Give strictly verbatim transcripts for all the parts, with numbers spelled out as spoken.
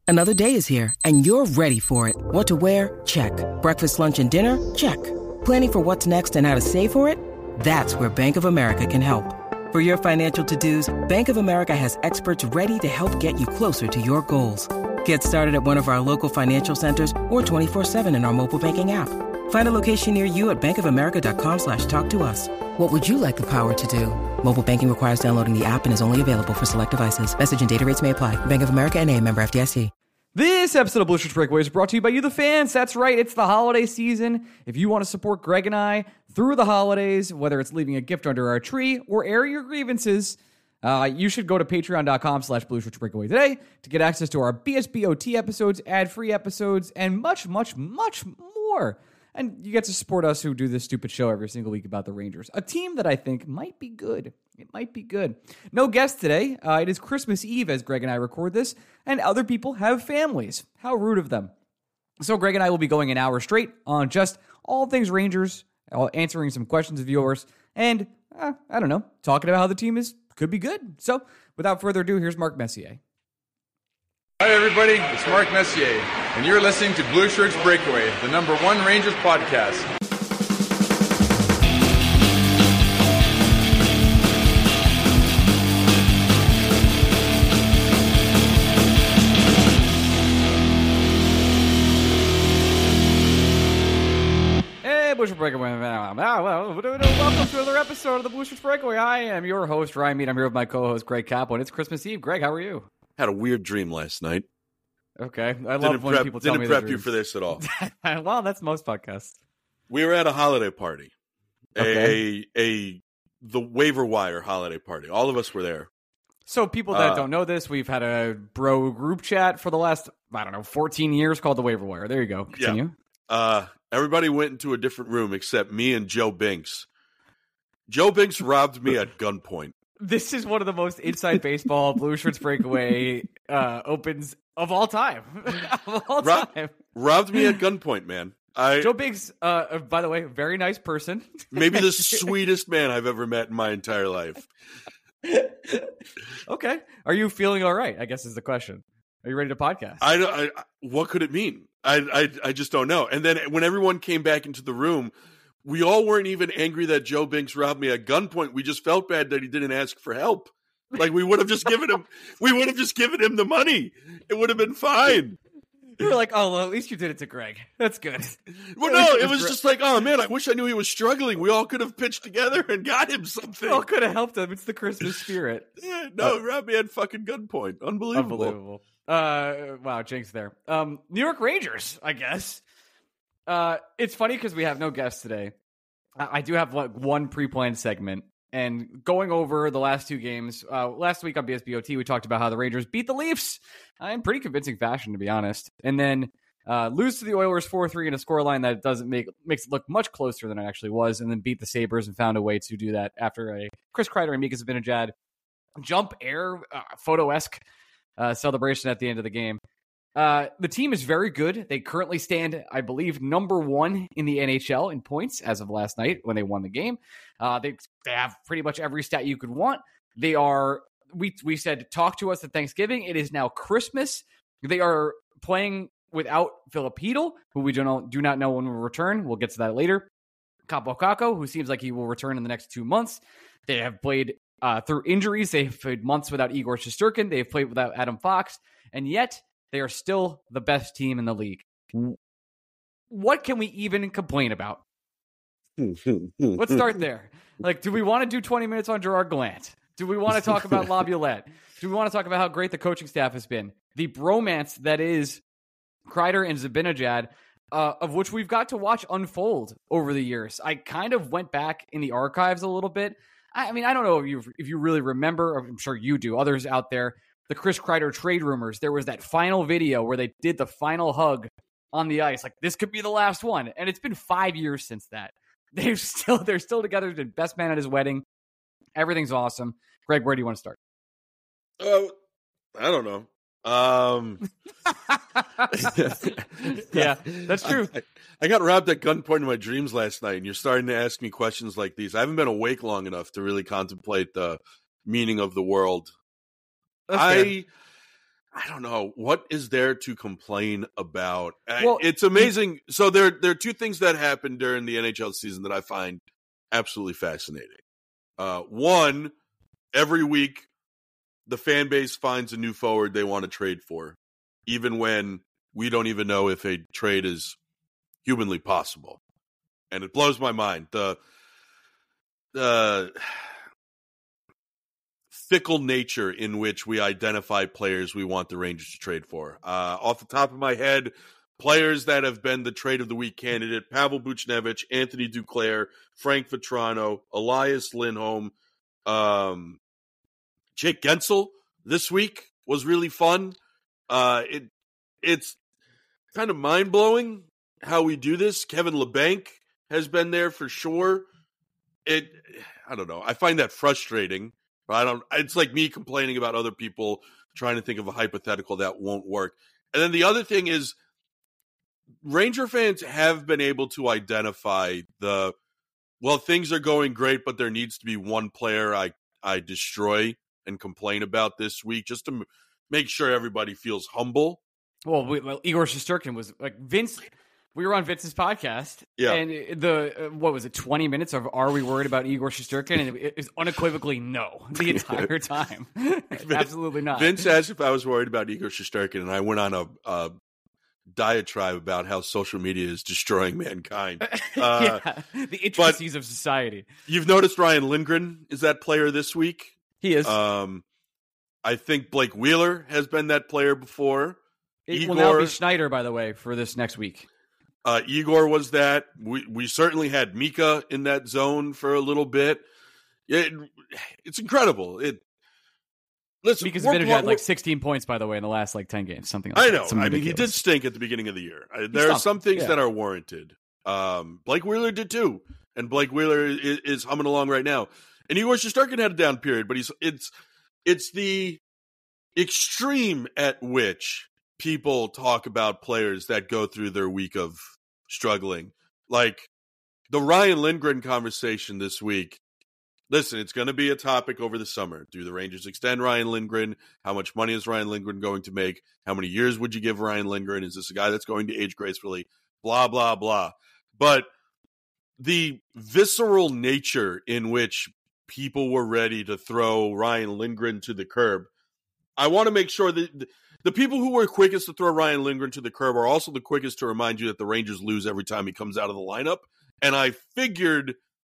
Another day is here, and you're ready for it. What to wear? Check. Breakfast, lunch, and dinner? Check. Planning for what's next and how to save for it? That's where Bank of America can help. For your financial to-dos, Bank of America has experts ready to help get you closer to your goals. Get started at one of our local financial centers or twenty-four seven in our mobile banking app. Find a location near you at bankofamerica.com slash talk to us. What would you like the power to do? Mobile banking requires downloading the app and is only available for select devices. Message and data rates may apply. Bank of America N A, member F D I C. This episode of Blue Shirts Breakaway is brought to you by you, the fans. That's right, it's the holiday season. If you want to support Greg and I through the holidays, whether it's leaving a gift under our tree or air your grievances, uh, you should go to patreon.com slash Blue Shirts Breakaway today to get access to our B S B O T episodes, ad-free episodes, and much, much, much more. And you get to support us who do this stupid show every single week about the Rangers, a team that I think might be good. It might be good. No guest today. Uh, it is Christmas Eve as Greg and I record this, and other people have families. How rude of them. So Greg and I will be going an hour straight on just all things Rangers, answering some questions of yours, and uh, I don't know, talking about how the team is could be good. So without further ado, here's Mark Messier. Hi everybody, it's Mark Messier, and you're listening to Blue Shirts Breakaway, the number one Rangers podcast. Hey, Blue Shirts Breakaway. Welcome to another episode of the Blue Shirts Breakaway. I am your host, Ryan Mead. I'm here with my co-host, Greg Kaplan. It's Christmas Eve. Greg, how are you? Had a weird dream last night. Okay. I love didn't when prep, people tell didn't me prep their you dreams. for this at all. Well, that's most podcasts. We were at a holiday party. Okay. A, a the waiver wire holiday party. All of us were there. So people that Uh, don't know this, we've had a bro group chat for the last, I don't know, fourteen years called the Waiver Wire. There you go. Continue. Yeah. Uh, everybody went into a different room except me and Joe Binks. Joe Binks robbed me at gunpoint. This is one of the most inside baseball Blue Shirts Breakaway uh, opens of all time. of all Rob- time. Robbed me at gunpoint, man. I Joe Biggs, uh, by the way, very nice person. maybe the sweetest man I've ever met in my entire life. Okay. Are you feeling all right? I guess is the question. Are you ready to podcast? I, I what could it mean? I, I I just don't know. And then when everyone came back into the room, we all weren't even angry that Joe Binks robbed me at gunpoint. We just felt bad that he didn't ask for help. Like we would have just given him, we would have just given him the money. It would have been fine. You were like, oh, well, at least you did it to Greg. That's good. Well, no, it was just like, oh man, I wish I knew he was struggling. We all could have pitched together and got him something. Oh, could have helped him. It's the Christmas spirit. Yeah, no, uh, robbed me at fucking gunpoint. Unbelievable. Unbelievable. Uh, wow, jinx there. Um, New York Rangers, I guess. Uh, it's funny because we have no guests today. I, I do have like one pre-planned segment. And going over the last two games, uh, last week on B S B O T, we talked about how the Rangers beat the Leafs uh, in pretty convincing fashion, to be honest. And then uh, lose to the Oilers four three in a scoreline that doesn't make makes it look much closer than it actually was, and then beat the Sabres and found a way to do that after a Chris Kreider and Mika Zibanejad jump air, uh, photo-esque uh, celebration at the end of the game. Uh, the team is very good. They currently stand, I believe, number one in the N H L in points as of last night when they won the game. Uh, they, they have pretty much every stat you could want. They are, we we said, talk to us at Thanksgiving. It is now Christmas. They are playing without Filipino, who we do not, do not know when will return. We'll get to that later. Capo Caco, who seems like he will return in the next two months. They have played uh, through injuries. They've played months without Igor Shesterkin. They've played without Adam Fox. And yet, they are still the best team in the league. What can we even complain about? Let's start there. Like, do we want to do twenty minutes on Gerard Gallant? Do we want to talk about Laviolette? Do we want to talk about how great the coaching staff has been? The bromance that is Kreider and Zibanejad, uh, of which we've got to watch unfold over the years. I kind of went back in the archives a little bit. I, I mean, I don't know if you if you really remember. I'm sure you do. Others out there. The Chris Kreider trade rumors, there was that final video where they did the final hug on the ice. Like, this could be the last one. And it's been five years since that. They've still, they're still together. The best man at his wedding. Everything's awesome. Greg, where do you want to start? Oh, I don't know. Um, yeah, that's true. I, I got robbed at gunpoint in my dreams last night, and you're starting to ask me questions like these. I haven't been awake long enough to really contemplate the meaning of the world. That's I fair. I don't know. What is there to complain about? Well, it's amazing. So there, there are two things that happened during the N H L season that I find absolutely fascinating. Uh, one, every week, the fan base finds a new forward they want to trade for, even when we don't even know if a trade is humanly possible. And it blows my mind. The, the fickle nature in which we identify players we want the Rangers to trade for. Uh, off the top of my head, players that have been the trade of the week candidate: Pavel Buchnevich, Anthony Duclair, Frank Vetrano, Elias Lindholm, um, Jake Gensel this week was really fun. Uh, it It's kind of mind-blowing how we do this. Kevin LeBanc has been there for sure. It, I don't know. I find that frustrating. I don't. It's like me complaining about other people trying to think of a hypothetical that won't work. And then the other thing is, Ranger fans have been able to identify the, well, things are going great, but there needs to be one player I, I destroy and complain about this week, just to m- make sure everybody feels humble. Well, we, well, Igor Shesterkin was like Vince. We were on Vince's podcast, yeah. and the uh, what was it, twenty minutes of "Are we worried about Igor Shesterkin?" And it is unequivocally no the entire time. Absolutely not. Vince asked if I was worried about Igor Shesterkin, and I went on a, a diatribe about how social media is destroying mankind. Uh, yeah, the intricacies of society. You've noticed Ryan Lindgren is that player this week. He is. Um, I think Blake Wheeler has been that player before. It Igor, will now be Schneider, by the way, for this next week. Uh, Igor was that. We we certainly had Mika in that zone for a little bit. It, it's incredible. It listen. Mika Zibanejad had like sixteen points, by the way, in the last like ten games, something like I that. know. Something I mean, ridiculous. he did stink at the beginning of the year. I, there are some things yeah. that are warranted. Um, Blake Wheeler did too, and Blake Wheeler is, is humming along right now. And Igor Shesterkin had a down period, but he's it's it's the extreme at which people talk about players that go through their week of struggling. Like the Ryan Lindgren conversation this week. Listen, it's going to be a topic over the summer. Do the Rangers extend Ryan Lindgren? How much money is Ryan Lindgren going to make? How many years would you give Ryan Lindgren? Is this a guy that's going to age gracefully? Blah, blah, blah. But the visceral nature in which people were ready to throw Ryan Lindgren to the curb, I want to make sure that the people who were quickest to throw Ryan Lindgren to the curb are also the quickest to remind you that the Rangers lose every time he comes out of the lineup. And I figured,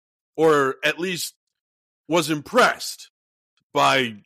or at least was impressed by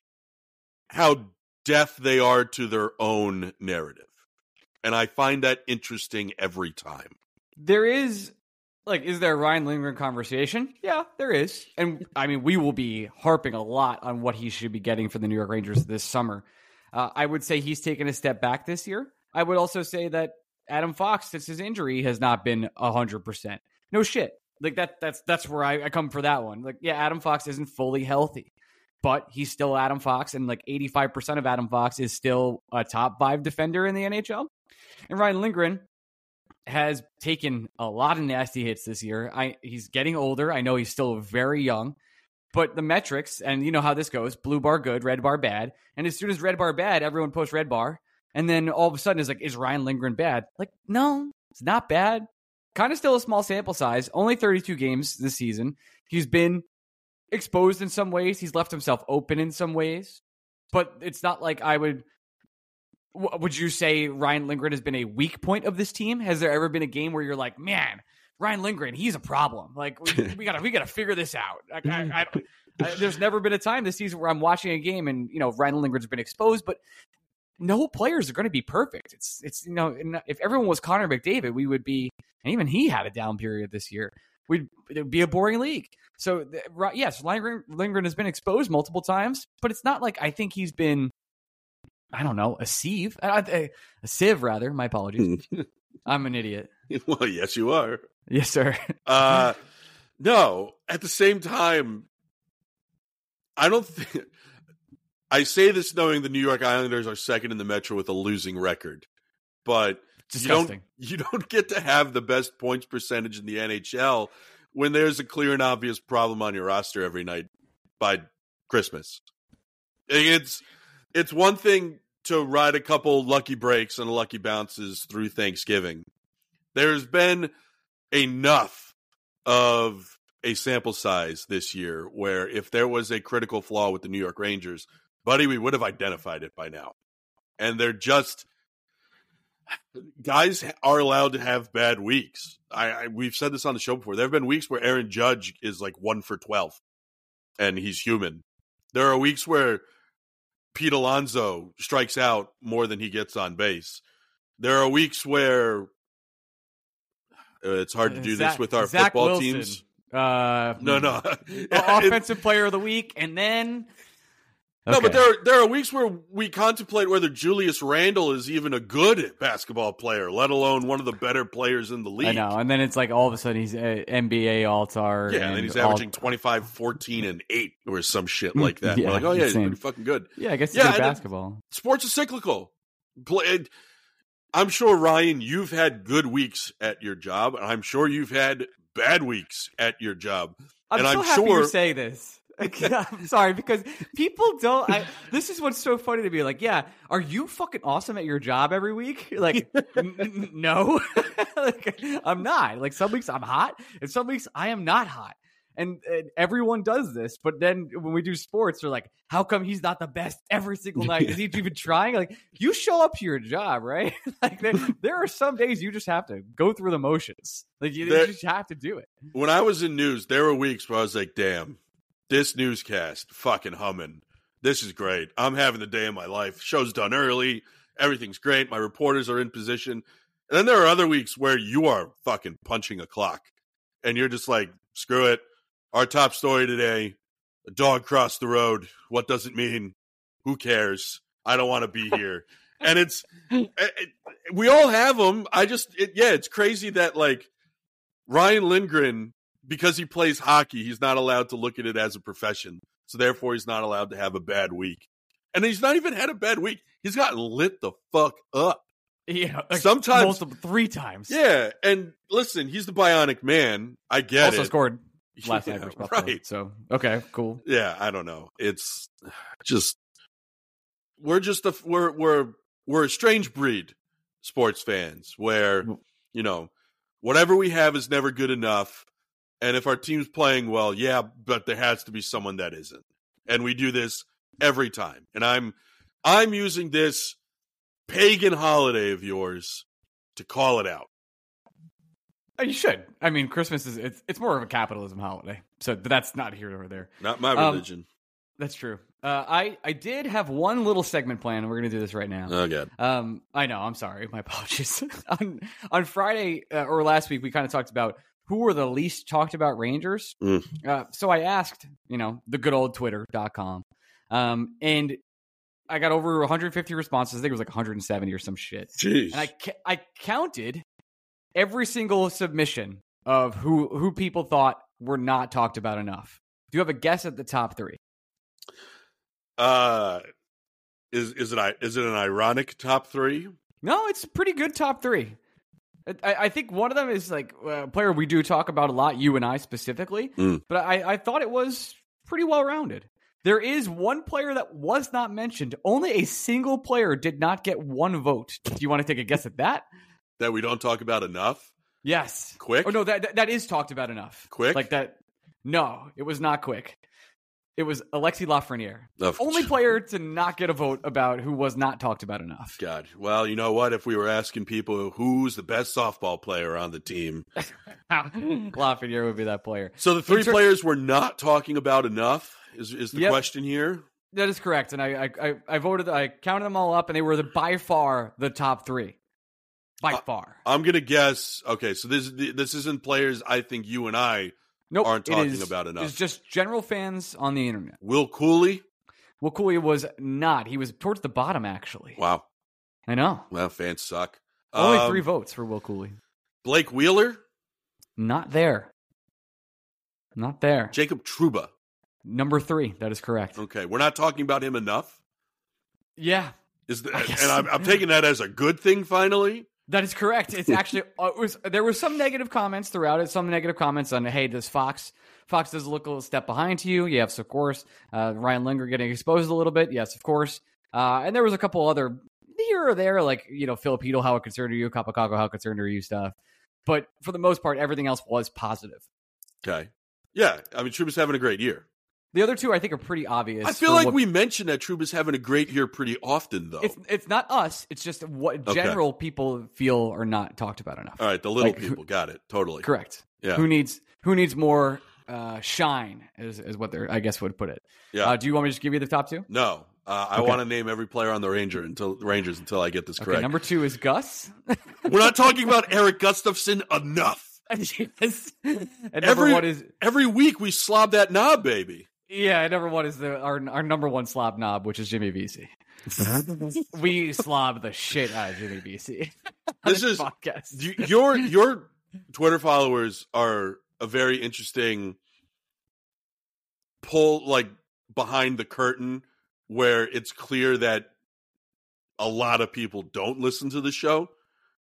how deaf they are to their own narrative. And I find that interesting every time. There is, like, is there a Ryan Lindgren conversation? Yeah, there is. And, I mean, we will be harping a lot on what he should be getting for the New York Rangers this summer. Uh, I would say he's taken a step back this year. I would also say that Adam Fox, since his injury, has not been one hundred percent. No shit. Like, that. that's that's where I, I come for that one. Like, yeah, Adam Fox isn't fully healthy, but he's still Adam Fox, and, like, eighty-five percent of Adam Fox is still a top five defender in the N H L. And Ryan Lindgren has taken a lot of nasty hits this year. I He's getting older. I know he's still very young. But the metrics, and you know how this goes, blue bar good, red bar bad. And as soon as red bar bad, everyone posts red bar. And then all of a sudden it's like, is Ryan Lindgren bad? Like, no, it's not bad. Kind of still a small sample size. Only thirty-two games this season. He's been exposed in some ways. He's left himself open in some ways. But it's not like I would... Would you say Ryan Lindgren has been a weak point of this team? Has there ever been a game where you're like, man... Ryan Lindgren, he's a problem. Like we, we gotta, we gotta figure this out. Like, I, I, I, there's never been a time this season where I'm watching a game and you know Ryan Lindgren's been exposed, but no players are going to be perfect. It's, it's you know, if everyone was Connor McDavid, we would be, and even he had a down period this year. We'd it would be a boring league. So yes, Lindgren, Lindgren has been exposed multiple times, but it's not like I think he's been, I don't know, a sieve, a, a sieve rather. My apologies. I'm an idiot. Well, yes, you are. Yes, sir. uh, no, at the same time, I don't think... I say this knowing the New York Islanders are second in the Metro with a losing record, but you don't, you don't get to have the best points percentage in the N H L when there's a clear and obvious problem on your roster every night by Christmas. It's, it's one thing to ride a couple lucky breaks and lucky bounces through Thanksgiving. There's been enough of a sample size this year where if there was a critical flaw with the New York Rangers, buddy, we would have identified it by now. And they're just guys are allowed to have bad weeks. I, I we've said this on the show before. There have been weeks where Aaron Judge is like one for twelve, and he's human. There are weeks where Pete Alonso strikes out more than he gets on base. There are weeks where uh, it's hard to do Zach, this with our Zach football Wilson. teams. Uh, No, no. offensive player of the week, and then No, okay. but there are, there are weeks where we contemplate whether Julius Randle is even a good basketball player, let alone one of the better players in the league. I know, and then it's like all of a sudden he's a N B A All-Star. Yeah, and then he's averaging twenty-five, fourteen, and eight or some shit like that. Yeah, We're like, oh, yeah, insane. he's pretty fucking good. Yeah, I guess Yeah, he's good and- basketball. Sports is cyclical. Play, I'm sure, Ryan, you've had good weeks at your job, and I'm sure you've had bad weeks at your job. I'm and so I'm happy sure you say this. I'm sorry, because people don't. I, this is what's so funny to me. Like, yeah, are you fucking awesome at your job every week? Like, n- n- no, like, I'm not. Like, some weeks I'm hot, and some weeks I am not hot. And, and everyone does this. But then when we do sports, they're like, how come he's not the best every single night? Is he even trying? Like, you show up to your job, right? Like, there, there are some days you just have to go through the motions. Like, you, There- you just have to do it. when I was in news, there were weeks where I was like, damn, this newscast, fucking humming. This is great. I'm having the day of my life. Show's done early. Everything's great. My reporters are in position. And then there are other weeks where you are fucking punching a clock. And you're just like, screw it. Our top story today, a dog crossed the road. What does it mean? Who cares? I don't want to be here. And it's, it, it, we all have them. I just, it, yeah, it's crazy that like Ryan Lindgren, because he plays hockey, he's not allowed to look at it as a profession. So therefore he's not allowed to have a bad week. And he's not even had a bad week. He's gotten lit the fuck up. Yeah, like Sometimes- multiple, three times. Yeah. And listen, he's the bionic man. I get also it. scored last Yeah, night versus Buffalo. right. So okay, cool. Yeah, I don't know. It's just we're just a we're we're we're a strange breed, sports fans, where you know whatever we have is never good enough, and if our team's playing well, yeah, but there has to be someone that isn't, and we do this every time. And I'm I'm using this pagan holiday of yours to call it out. Uh, You should. I mean, Christmas is it's it's more of a capitalism holiday, so that's not here or there. Not my Um, religion. That's true. Uh, I I did have one little segment plan, and we're gonna do this right now. Oh god. Um, I know. I'm sorry. My apologies. on on Friday uh, or last week, we kind of talked about who were the least talked about Rangers. Mm. Uh, so I asked, you know, the good old Twitter dot com, um, and I got over one hundred fifty responses. I think it was like one hundred seventy or some shit. Jeez. And I ca- I counted every single submission of who who people thought were not talked about enough. Do you have a guess at the top three? Uh, is is it is it an ironic top three? No, it's a pretty good top three. I, I think one of them is like a player we do talk about a lot, you and I specifically, Mm. but I, I thought it was pretty well rounded. There is one player that was not mentioned. Only a single player did not get one vote. Do you want to take a guess at that? That we don't talk about enough? Yes. Quick? Oh no, that that, that is talked about enough. Quick? Like that. No, it was not Quick. It was Alexis Lafreniere. Of- Only player to not get a vote about who was not talked about enough. God. Well, you know what? If we were asking people who's the best softball player on the team. Lafreniere would be that player. So the three In ter- players we're not talking about enough is, is the Yep. question here? That is correct, and I, I I I voted. I counted them all up, and they were the by far the top three, by Uh, far. I'm going to guess. Okay, so this this isn't players I think you and I. Nope, aren't it talking is- about enough. It's just general fans on the internet. Will Cooley? Will Cooley was not. He was towards the bottom, actually. Wow. I know. Well, fans suck. Only Um, three votes for Will Cooley. Blake Wheeler? Not there. Not there. Jacob Trouba. Number three. That is correct. Okay, we're not talking about him enough. Yeah, Is the, I and guess. I'm, I'm taking that as a good thing finally. that is correct. It's actually uh, it was there were some negative comments throughout it. Some negative comments on, hey, does Fox Fox does look a little step behind to you? Yes, of course. Uh, Ryan Linger getting exposed a little bit. Yes, of course. Uh, and there was a couple other here or there, like, you know, Filipino, how concerned are you? Kapakago, how concerned are you stuff. But for the most part, everything else was positive. Okay. Yeah. I mean, Trouba's having a great year. The other two, I think, are pretty obvious. I feel like what, we mentioned that Trouba's having a great year pretty often, though. It's it's not us. It's just what okay. general people feel are not talked about enough. All right, the little like, people. Who, got it. Totally. Correct. Yeah. Who needs who needs more uh, shine is, is what they're, I guess, would put it. Yeah. Uh, do you want me to just give you the top two? No. Uh, I okay. want to name every player on the Ranger until Rangers until I get this correct. Okay, number two is Gus. We're not talking about Eric Gustafson enough. yes. And number every, one is every week we slob that knob, baby. Yeah, number one is the our our number one slob knob, which is Jimmy Vesey. We slob the shit out of Jimmy Vesey. This is podcast. your your Twitter followers are a very interesting pull, like behind the curtain, where it's clear that a lot of people don't listen to the show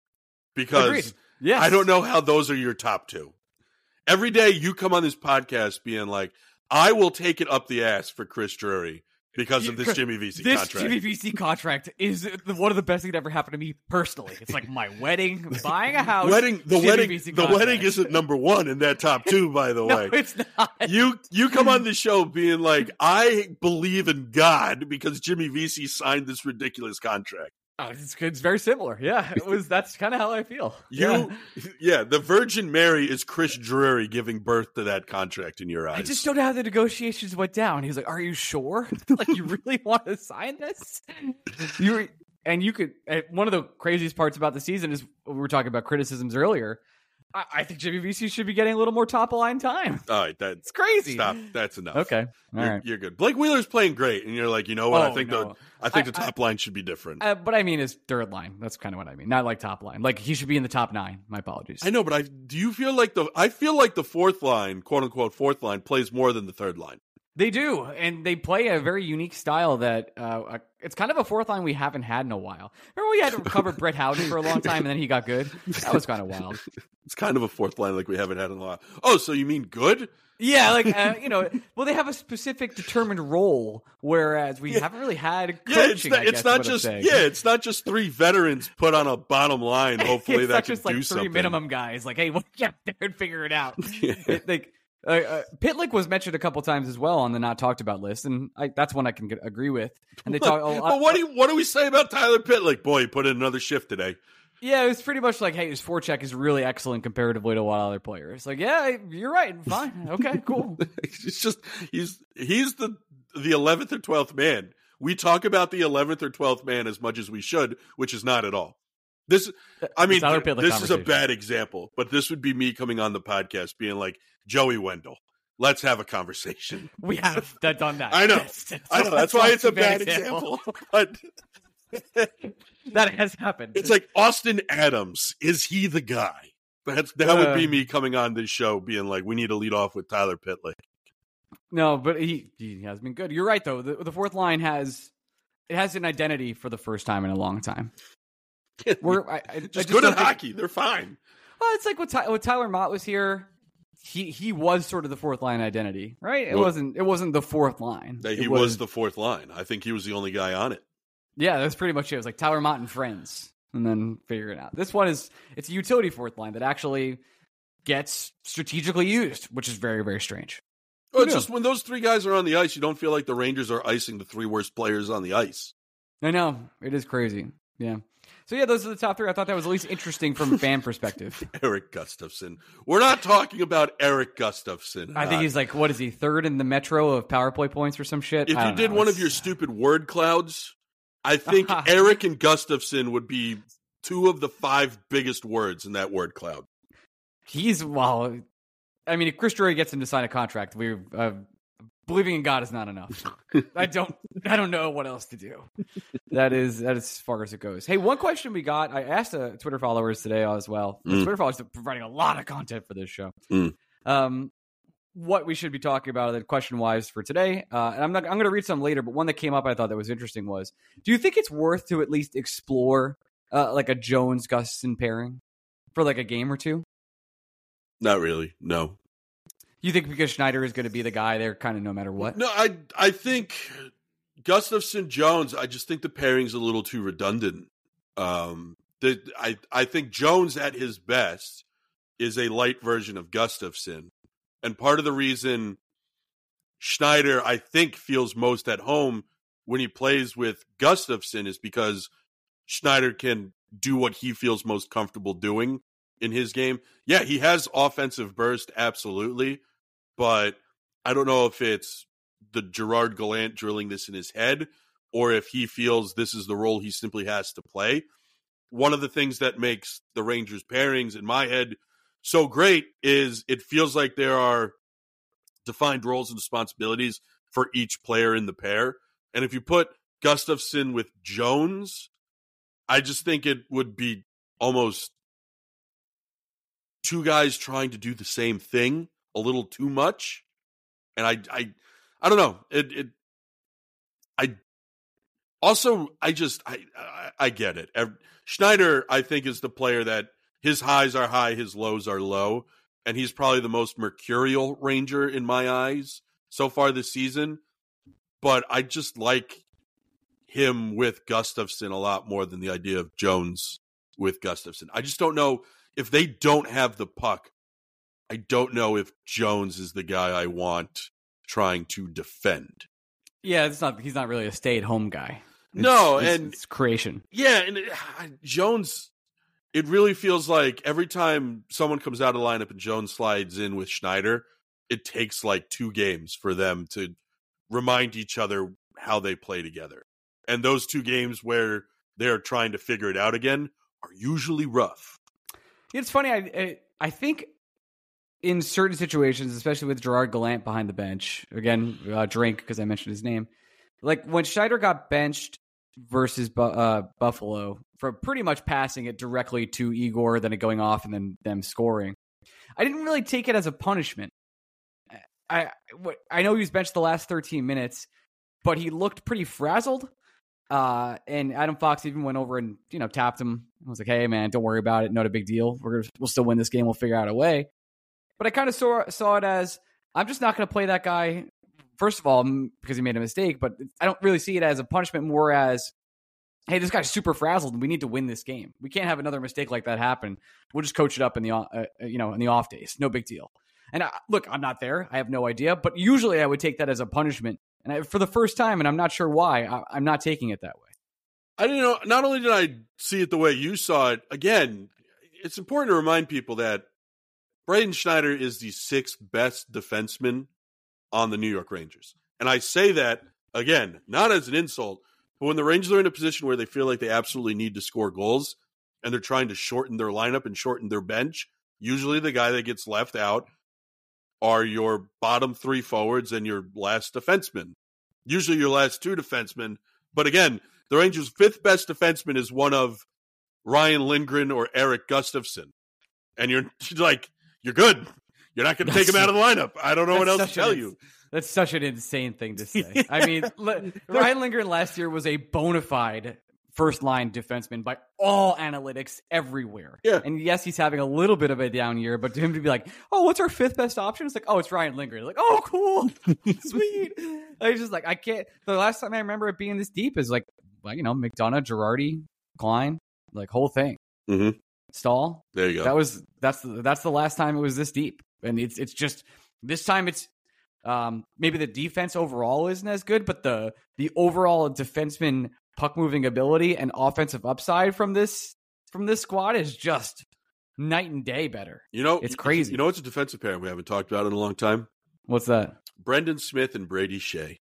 because yes. I don't know how those are your top two. Every day you come on this podcast being like, I will take it up the ass for Chris Drury because of this Jimmy Vesey this contract. This Jimmy Vesey contract is one of the best thing that ever happened to me personally. It's like my wedding, buying a house. Wedding, the Jimmy wedding, Vesey the contract. wedding isn't number one in that top two, by the no, way. It's not. You you come on the show being like, I believe in God because Jimmy Vesey signed this ridiculous contract. Oh, it's, it's very similar. Yeah, it was. That's kind of how I feel. You, yeah. yeah, the Virgin Mary is Chris Drury giving birth to that contract in your eyes. I just don't know how the negotiations went down. He was like, "Are you sure? Like, you really want to sign this?" You were, and you could. One of the craziest parts about the season is we were talking about criticisms earlier. I, I think Jimmy Vesey should be getting a little more top line time. All right, that's crazy. Stop. That's enough. Okay, all you're, right. You're good. Blake Wheeler's playing great, and you're like, you know what? Oh, I think no. the I think I, the top I, line should be different. Uh, but I mean, his third line. That's kind of what I mean. Not like top line. Like he should be in the top nine. My apologies. I know, but I do you feel like the I feel like the fourth line, quote unquote, fourth line plays more than the third line. They do, and they play a very unique style that uh, it's kind of a fourth line we haven't had in a while. Remember we had to cover Brett Howden for a long time, and then he got good? That was kind of wild. It's kind of a fourth line like we haven't had in a while. Oh, so you mean good? Yeah, like, uh, you know, well, they have a specific determined role, whereas we yeah. haven't really had coaching, yeah, it's not, I it's guess, not just yeah, it's not just three veterans put on a bottom line. Hopefully it's that not can just like do three something. minimum guys. Like, hey, we'll get there and figure it out. Yeah. It, like, uh, uh, Pitlick was mentioned a couple times as well on the not talked about list, and I, that's one I can get, agree with. And they talk. Oh, but what do you, what do we say about Tyler Pitlick? Boy, he put in another shift today. Yeah, it was pretty much like, hey, his forecheck is really excellent comparatively to a lot of other players. Like, yeah, you're right. Fine. Okay, cool. It's just he's he's the the eleventh or twelfth man. We talk about the eleventh or twelfth man as much as we should, which is not at all. This, I mean, th- this is a bad example, but this would be me coming on the podcast being like, Joey Wendell, let's have a conversation. We have done that. I know. That's, that's I know. That's why it's a bad example. example. But that has happened. It's like Austin Adams. Is he the guy? That's that uh, would be me coming on this show being like, we need to lead off with Tyler Pitlick. No, but he he has been good. You're right though. The, the fourth line has it has an identity for the first time in a long time. We're I, I, just, just good at think, hockey. They're fine. Well, it's like when, Ty, when Tyler Mott was here. He he was sort of the fourth line identity, right? It well, wasn't it wasn't the fourth line. He it was, was the fourth line. I think he was the only guy on it. Yeah, that's pretty much it. It was like Tyler Mott and friends, and then figure it out. This one is it's a utility fourth line that actually gets strategically used, which is very very strange. Well, it's just when those three guys are on the ice, you don't feel like the Rangers are icing the three worst players on the ice. I know. It is crazy. Yeah. So, yeah, those are the top three. I thought that was at least interesting from a fan perspective. Eric Gustafson. We're not talking about Eric Gustafson. I think he's like, what is he, third in the Metro of power play points or some shit? If you did know. one it's... of your stupid word clouds, I think Eric and Gustafson would be two of the five biggest words in that word cloud. He's, well, I mean, if Chris Drury gets him to sign a contract, we're uh, believing in God is not enough. I don't, I don't know what else to do. That is, that is as far as it goes. Hey, one question we got, I asked uh, Twitter followers today as well. Mm. Twitter followers are providing a lot of content for this show. Mm. Um, what we should be talking about, the question wise for today. Uh, and I'm not, I'm going to read some later, but one that came up I thought that was interesting was, do you think it's worth to at least explore uh, like a Jones Gustin pairing for like a game or two? Not really. No. You think because Schneider is going to be the guy there kind of no matter what? No, I I think Gustafson Jones, I just think the pairing's a little too redundant. Um, the, I I think Jones at his best is a light version of Gustafson, and part of the reason Schneider, I think, feels most at home when he plays with Gustafson is because Schneider can do what he feels most comfortable doing in his game. Yeah, he has offensive burst, absolutely, but I don't know if it's the Gerard Gallant drilling this in his head or if he feels this is the role he simply has to play. One of the things that makes the Rangers pairings in my head so great is it feels like there are defined roles and responsibilities for each player in the pair. And if you put Gustafson with Jones, I just think it would be almost two guys trying to do the same thing a little too much. And I, I, I don't know. It, it, I also, I just, I, I, I get it. Schneider, I think, is the player that his highs are high, his lows are low. And he's probably the most mercurial Ranger in my eyes so far this season. But I just like him with Gustafson a lot more than the idea of Jones with Gustafson. I just don't know if they don't have the puck. I don't know if Jones is the guy I want trying to defend. Yeah, it's not. He's not really a stay-at-home guy. It's, no, it's, and it's creation. Yeah, and it, Jones. It really feels like every time someone comes out of the lineup and Jones slides in with Schneider, it takes like two games for them to remind each other how they play together. And those two games where they're trying to figure it out again are usually rough. It's funny. I I, I think in certain situations, especially with Gerard Gallant behind the bench, again, uh, drink because I mentioned his name, like when Schneider got benched versus uh, Buffalo for pretty much passing it directly to Igor, then it going off and then them scoring, I didn't really take it as a punishment. I I know he was benched the last thirteen minutes, but he looked pretty frazzled. Uh, and Adam Fox even went over and, you know, tapped him. I was like, hey, man, don't worry about it. Not a big deal. We're gonna, we'll still win this game. We'll figure out a way. But I kind of saw, saw it as, I'm just not going to play that guy, first of all, because he made a mistake. But I don't really see it as a punishment, more as, hey, this guy's super frazzled and we need to win this game. We can't have another mistake like that happen. We'll just coach it up in the, uh, you know, in the off days. No big deal. And I, look, I'm not there. I have no idea. But usually I would take that as a punishment. And I, for the first time, and I'm not sure why, I, I'm not taking it that way. I didn't know. Not only did I see it the way you saw it, again, it's important to remind people that Braden Schneider is the sixth best defenseman on the New York Rangers. And I say that, again, not as an insult, but when the Rangers are in a position where they feel like they absolutely need to score goals and they're trying to shorten their lineup and shorten their bench, usually the guy that gets left out are your bottom three forwards and your last defenseman. Usually your last two defensemen. But again, the Rangers' fifth best defenseman is one of Ryan Lindgren or Eric Gustafson. And you're like, you're good. You're not going to take him out of the lineup. I don't know what else to tell an, you. That's such an insane thing to say. I mean, Ryan Lindgren last year was a bona fide first-line defenseman by all analytics everywhere. Yeah. And yes, he's having a little bit of a down year, but to him to be like, oh, what's our fifth best option? It's like, oh, it's Ryan Lindgren. Like, oh, cool. Sweet. I was just like, I can't. The last time I remember it being this deep is like, well, you know, McDonough, Girardi, Klein, like whole thing. Mm-hmm. Stahl. There you go. That was, that's the, that's the last time it was this deep. And it's, it's just, this time it's, um, maybe the defense overall isn't as good, but the, the overall defenseman puck moving ability and offensive upside from this from this squad is just night and day better. You know, it's crazy. You know, it's a defensive pair we haven't talked about in a long time. What's that? Brendan Smith and Brady Shea.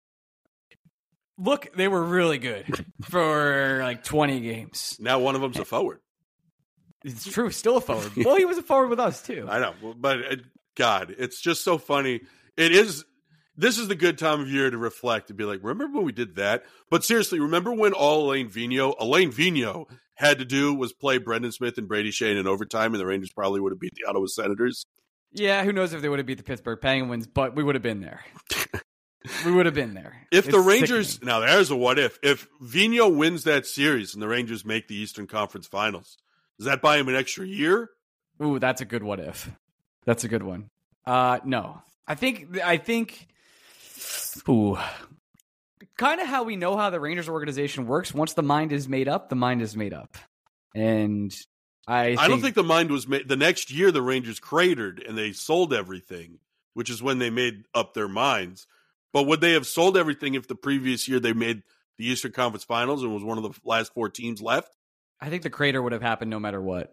Look, they were really good for like twenty games. Now one of them's a forward. It's true, still a forward. Well, he was a forward with us too. I know, but uh, God, it's just so funny. It is. This is the good time of year to reflect and be like, remember when we did that? But seriously, remember when all Alain Vigneault, Alain Vigneault had to do was play Brendan Smith and Brady Shea in overtime, and the Rangers probably would have beat the Ottawa Senators? Yeah, who knows if they would have beat the Pittsburgh Penguins, but we would have been there. We would have been there. If it's the Rangers, sickening. Now there's a what if. If Vigneault wins that series and the Rangers make the Eastern Conference Finals, does that buy him an extra year? Ooh, that's a good what if. That's a good one. Uh, no. I think, I think... Ooh, kind of how we know how the Rangers organization works. Once the mind is made up, the mind is made up. And I think, I don't think the mind was made. The next year, the Rangers cratered and they sold everything, which is when they made up their minds. But would they have sold everything if the previous year they made the Eastern Conference Finals and was one of the last four teams left? I think the crater would have happened no matter what.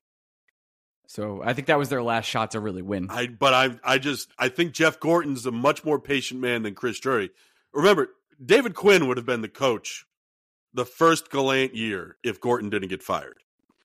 So I think that was their last shot to really win. I, but I, I just, I think Jeff Gorton's a much more patient man than Chris Drury. Remember, David Quinn would have been the coach the first Gallant year if Gorton didn't get fired.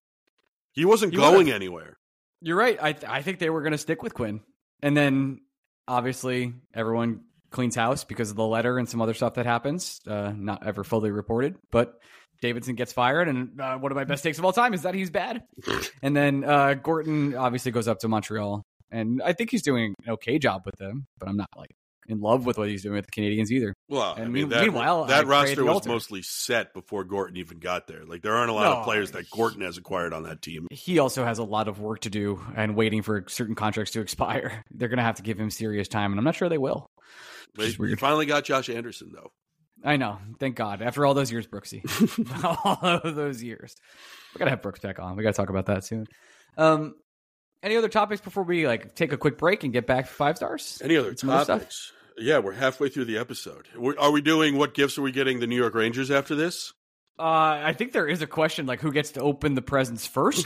He wasn't He going would've. anywhere. You're right. I I think they were going to stick with Quinn. And then, obviously, everyone cleans house because of the letter and some other stuff that happens. Uh, not ever fully reported. But Davidson gets fired, and uh, one of my best takes of all time is that he's bad. And then uh, Gorton obviously goes up to Montreal. And I think he's doing an okay job with them. But I'm not, like, in love with what he's doing with the Canadians either. Well, and I mean, mean, that, meanwhile, that I roster was altar. mostly set before Gorton even got there. Like, there aren't a lot No, of players that Gorton has acquired on that team. He also has a lot of work to do and waiting for certain contracts to expire. They're going to have to give him serious time, and I'm not sure they will. They, we finally got Josh Anderson, though. I know. Thank God. After all those years, Brooksy. all of those years. We got to have Brooks back on. We got to talk about that soon. Um, any other topics before we like take a quick break and get back to five stars? Any other Some other topics? stuff? Yeah, we're halfway through the episode. We're, are we doing what gifts are we getting the New York Rangers after this? Uh, I think there is a question like who gets to open the presents first.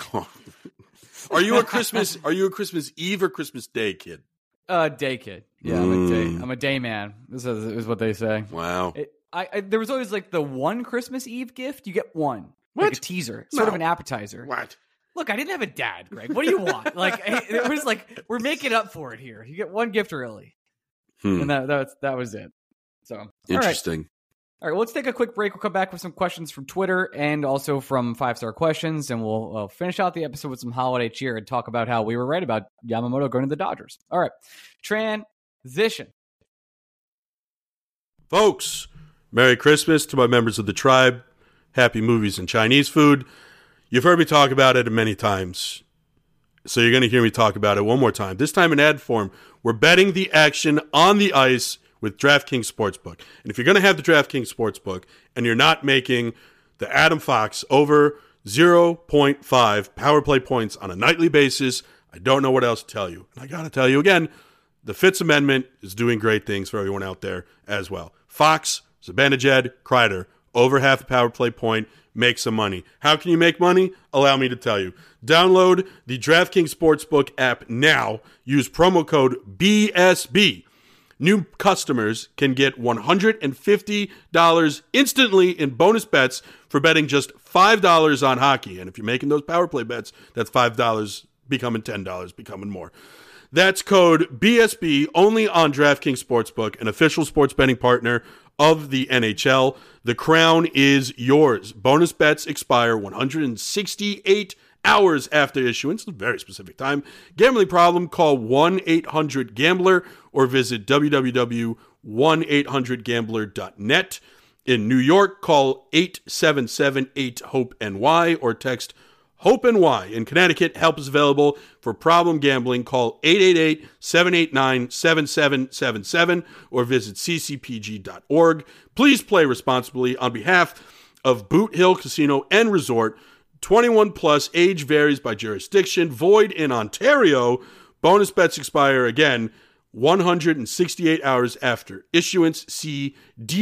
Are you a Christmas? Are you a Christmas Eve or Christmas Day kid? Uh, day kid. Yeah, I'm a day. I'm a day man. This is, is what they say. Wow. It, I, I there was always like the one Christmas Eve gift. You get one, What? like a teaser, sort No. of an appetizer. What? Look, I didn't have a dad, Greg. What do you want? Like it was like we're making up for it here. You get one gift early, Hmm. and that that was, that was it. So all right. Interesting. All right, well, let's take a quick break. We'll come back with some questions from Twitter and also from five-star questions, and we'll uh, finish out the episode with some holiday cheer and talk about how we were right about Yamamoto going to the Dodgers. All right, transition. Folks, Merry Christmas to my members of the tribe. Happy movies and Chinese food. You've heard me talk about it many times, so you're going to hear me talk about it one more time. This time in ad form. We're betting the action on the ice with DraftKings Sportsbook. And if you're going to have the DraftKings Sportsbook and you're not making the Adam Fox over zero point five power play points on a nightly basis, I don't know what else to tell you. And I got to tell you again, the Fitz Amendment is doing great things for everyone out there as well. Fox, Zibanejad, Kreider, over half a power play point, make some money. How can you make money? Allow me to tell you. Download the DraftKings Sportsbook app now. Use promo code B S B. New customers can get one hundred fifty dollars instantly in bonus bets for betting just five dollars on hockey. And if you're making those power play bets, that's five dollars becoming ten dollars, becoming more. That's code B S B only on DraftKings Sportsbook, an official sports betting partner of the N H L. The crown is yours. Bonus bets expire one hundred sixty-eight hours after issuance, a very specific time. Gambling problem, call one eight hundred gambler or visit w w w dot one eight hundred gambler dot net. In New York, call eight seven seven eight hope N Y or text HOPE-NY. In Connecticut, help is available for problem gambling. Call eight eight eight, seven eight nine, seven seven seven seven or visit c c p g dot org. Please play responsibly on behalf of Boot Hill Casino and Resort. twenty-one plus, age varies by jurisdiction, void in Ontario. Bonus bets expire again one hundred sixty-eight hours after issuance. See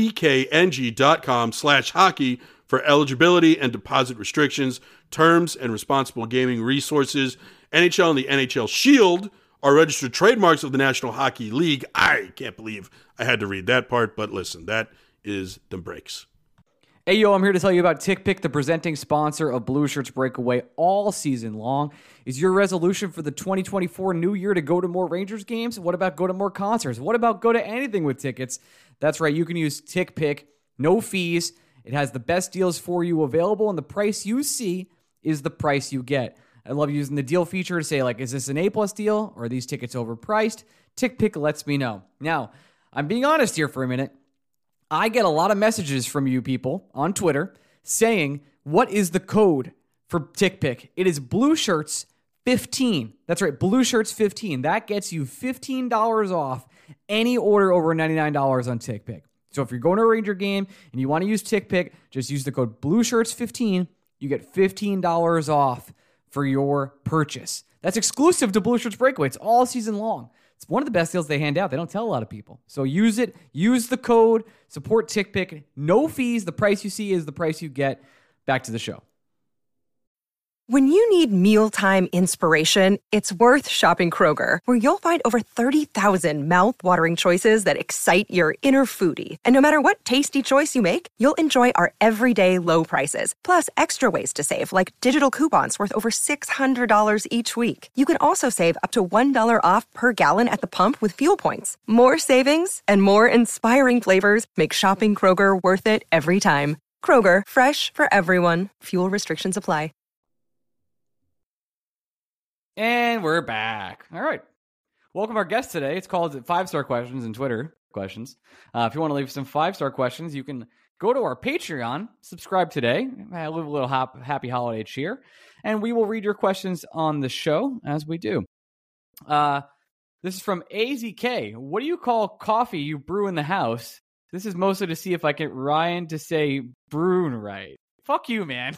dkng.com slash hockey for eligibility and deposit restrictions, terms, and responsible gaming resources. N H L and the N H L Shield are registered trademarks of the National Hockey League. I can't believe I had to read that part, but listen, that is the breaks. Hey, yo, I'm here to tell you about TickPick, the presenting sponsor of Blue Shirts Breakaway all season long. Is your resolution for the twenty twenty-four new year to go to more Rangers games? What about go to more concerts? What about go to anything with tickets? That's right, you can use TickPick, no fees. It has the best deals for you available, and the price you see is the price you get. I love using the deal feature to say, like, is this an A-plus deal, or are these tickets overpriced? TickPick lets me know. Now, I'm being honest here for a minute. I get a lot of messages from you people on Twitter saying, what is the code for TickPick? It is Blue Shirts fifteen. That's right, Blue Shirts fifteen. That gets you fifteen dollars off any order over ninety-nine dollars on TickPick. So if you're going to a Ranger game and you want to use TickPick, just use the code Blue Shirts fifteen. You get fifteen dollars off for your purchase. That's exclusive to Blue Shirts Breakaway. It's all season long. It's one of the best deals they hand out. They don't tell a lot of people. So use it. Use the code. Support TickPick. No fees. The price you see is the price you get. Back to the show. When you need mealtime inspiration, it's worth shopping Kroger, where you'll find over thirty thousand mouth-watering choices that excite your inner foodie. And no matter what tasty choice you make, you'll enjoy our everyday low prices, plus extra ways to save, like digital coupons worth over six hundred dollars each week. You can also save up to one dollar off per gallon at the pump with fuel points. More savings and more inspiring flavors make shopping Kroger worth it every time. Kroger, fresh for everyone. Fuel restrictions apply. And we're back. All right. Welcome our guest today. It's called Five Star Questions and Twitter questions. Uh, if you want to leave some five-star questions, you can go to our Patreon, subscribe today, uh, live a little hap- happy holiday cheer, and we will read your questions on the show as we do. Uh, this is from A Z K. What do you call coffee you brew in the house? This is mostly to see if I get Ryan to say brewn right. Fuck you, man.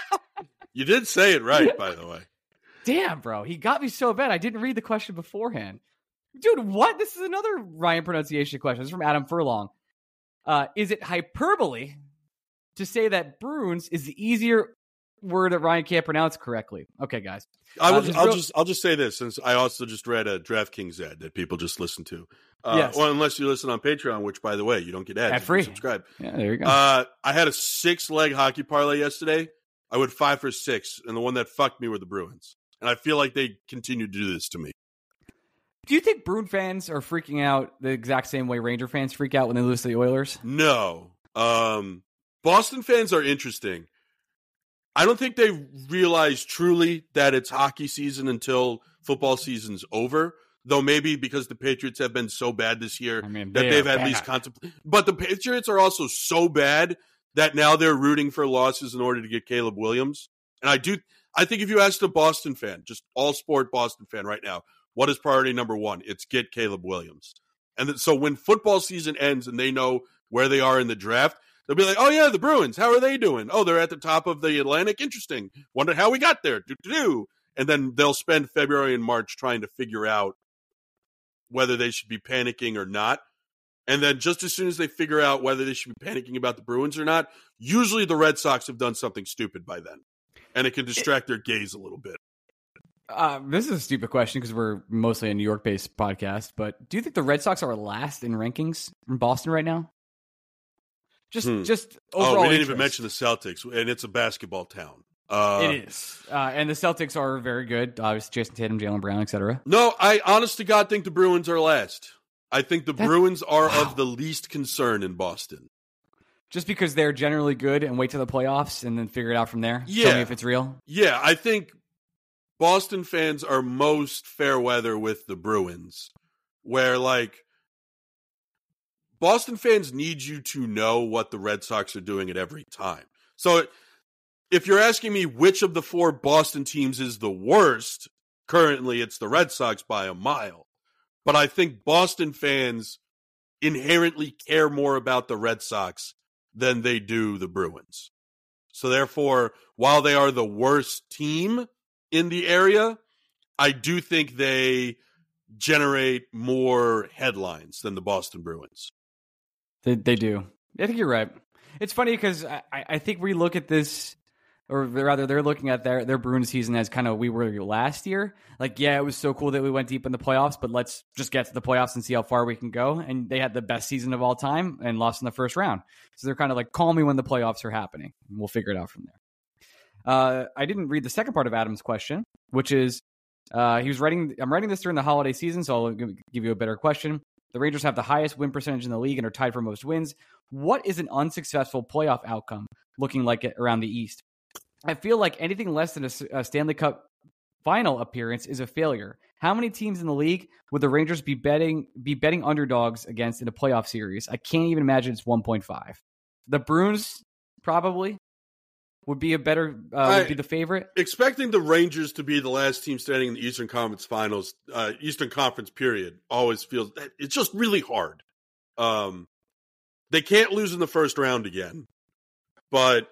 You did say it right, by the way. Damn, bro. He got me so bad. I didn't read the question beforehand. Dude, what? This is another Ryan pronunciation question. This is from Adam Furlong. Uh, is it hyperbole to say that Bruins is the easier word that Ryan can't pronounce correctly? Okay, guys. I will, uh, just I'll real- just I'll just say this, since I also just read a DraftKings ad that people just listen to. Uh, Yes. Or unless you listen on Patreon, which, by the way, you don't get ads. Ad free. If you subscribe. Yeah, there you go. Uh, I had a six-leg hockey parlay yesterday. I went five for six, and the one that fucked me were the Bruins. And I feel like they continue to do this to me. Do you think Bruin fans are freaking out the exact same way Ranger fans freak out when they lose to the Oilers? No. Um, Boston fans are interesting. I don't think they realize truly that it's hockey season until football season's over. Though maybe because the Patriots have been so bad this year I mean, that they they've are at bad. least contemplated. But the Patriots are also so bad that now they're rooting for losses in order to get Caleb Williams. And I do, I think if you asked a Boston fan, just all sport Boston fan right now, what is priority number one? It's get Caleb Williams. And then, so when football season ends and they know where they are in the draft, they'll be like, oh yeah, the Bruins, how are they doing? Oh, they're at the top of the Atlantic. Interesting. Wonder how we got there. Do-do-do. And then they'll spend February and March trying to figure out whether they should be panicking or not. And then just as soon as they figure out whether they should be panicking about the Bruins or not, usually the Red Sox have done something stupid by then. And it can distract their gaze a little bit. Uh, this is a stupid question because we're mostly a New York-based podcast, but do you think the Red Sox are last in rankings in Boston right now? Just, Hmm. just Oh, overall we didn't even interest. mention the Celtics, and it's a basketball town. Uh, It is. Uh, and the Celtics are very good. Obviously, Jason Tatum, Jaylen Brown, et cetera. No, I honest to God think the Bruins are last. I think the That- Bruins are wow. of the least concern in Boston. Just because they're generally good and wait till the playoffs and then figure it out from there? Tell Yeah. me if it's real. Yeah, I think Boston fans are most fair weather with the Bruins, where, like, Boston fans need you to know what the Red Sox are doing at every time. So if you're asking me which of the four Boston teams is the worst, currently it's the Red Sox by a mile. But I think Boston fans inherently care more about the Red Sox than they do the Bruins. So therefore, while they are the worst team in the area, I do think they generate more headlines than the Boston Bruins. They, they do. I think you're right. It's funny because I, I think we look at this, or rather they're looking at their, their Bruins season as kind of we were last year. Like, yeah, it was so cool that we went deep in the playoffs, but let's just get to the playoffs and see how far we can go. And they had the best season of all time and lost in the first round. So they're kind of like, call me when the playoffs are happening, and we'll figure it out from there. Uh, I didn't read the second part of Adam's question, which is uh, he was writing, I'm writing this during the holiday season, so I'll give, give you a better question. The Rangers have the highest win percentage in the league and are tied for most wins. What is an unsuccessful playoff outcome looking like it around the East? I feel like anything less than a, a Stanley Cup final appearance is a failure. How many teams in the league would the Rangers be betting be betting underdogs against in a playoff series? I can't even imagine it's one point five. The Bruins probably would be a better uh, I- would be the favorite. Expecting the Rangers to be the last team standing in the Eastern Conference Finals, uh, Eastern Conference period, always feels it's just really hard. Um, They can't lose in the first round again. But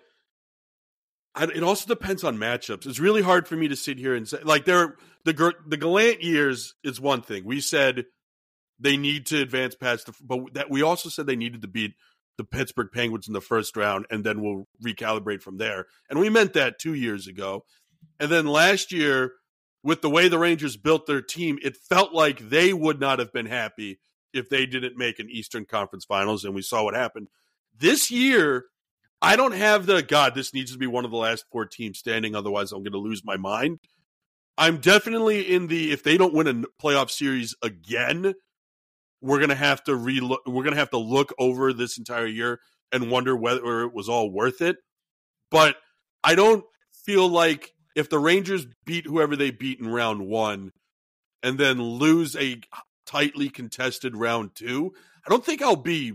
I, it also depends on matchups. It's really hard for me to sit here and say, like, there, the the Gallant years is one thing. We said they need to advance past the, but that we also said they needed to beat the Pittsburgh Penguins in the first round, and then we'll recalibrate from there. And we meant that two years ago. And then last year, with the way the Rangers built their team, it felt like they would not have been happy if they didn't make an Eastern Conference Finals, and we saw what happened. This year, I don't have the, God, this needs to be one of the last four teams standing, otherwise I'm going to lose my mind. I'm definitely in the, if they don't win a playoff series again, we're going to have to relook, we're going to have to look over this entire year and wonder whether it was all worth it. But I don't feel like if the Rangers beat whoever they beat in round one and then lose a tightly contested round two, I don't think I'll be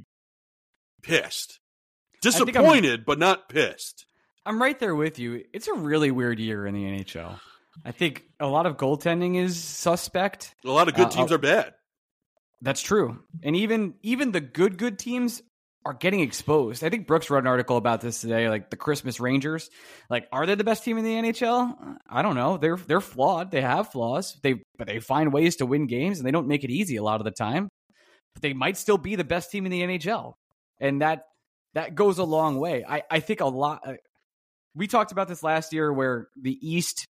pissed. Disappointed, but not pissed. I'm right there with you. It's a really weird year in the N H L. I think a lot of goaltending is suspect. A lot of good uh, teams are bad. That's true. And even even the good, good teams are getting exposed. I think Brooks wrote an article about this today, like the Christmas Rangers. Like, are they the best team in the N H L? I don't know. They're they're flawed. They have flaws. They but they find ways to win games, and they don't make it easy a lot of the time. But they might still be the best team in the N H L. And that that goes a long way. I, I think a lot uh, we talked about this last year where the East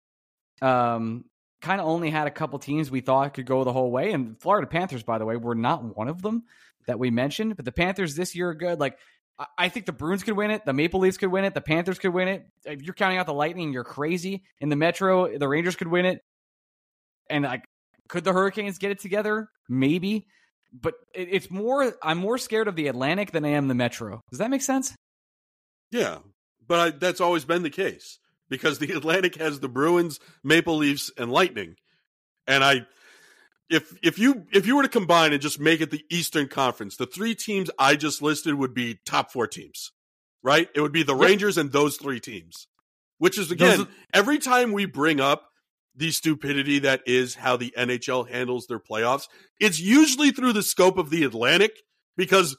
um kind of only had a couple teams we thought could go the whole way. And Florida Panthers, by the way, were not one of them that we mentioned. But the Panthers this year are good. Like, I, I think the Bruins could win it. The Maple Leafs could win it. The Panthers could win it. If you're counting out the Lightning, you're crazy. In the Metro, the Rangers could win it. And like, could the Hurricanes get it together? Maybe. But it, it's more, I'm more scared of the Atlantic than I am the Metro. Does that make sense? Yeah, but I, that's always been the case. Because the Atlantic has the Bruins, Maple Leafs, and Lightning. And I if if you if you were to combine and just make it the Eastern Conference, the three teams I just listed would be top four teams. Right? It would be the yep. Rangers and those three teams. Which is, again, are- every time we bring up the stupidity that is how the N H L handles their playoffs, it's usually through the scope of the Atlantic, because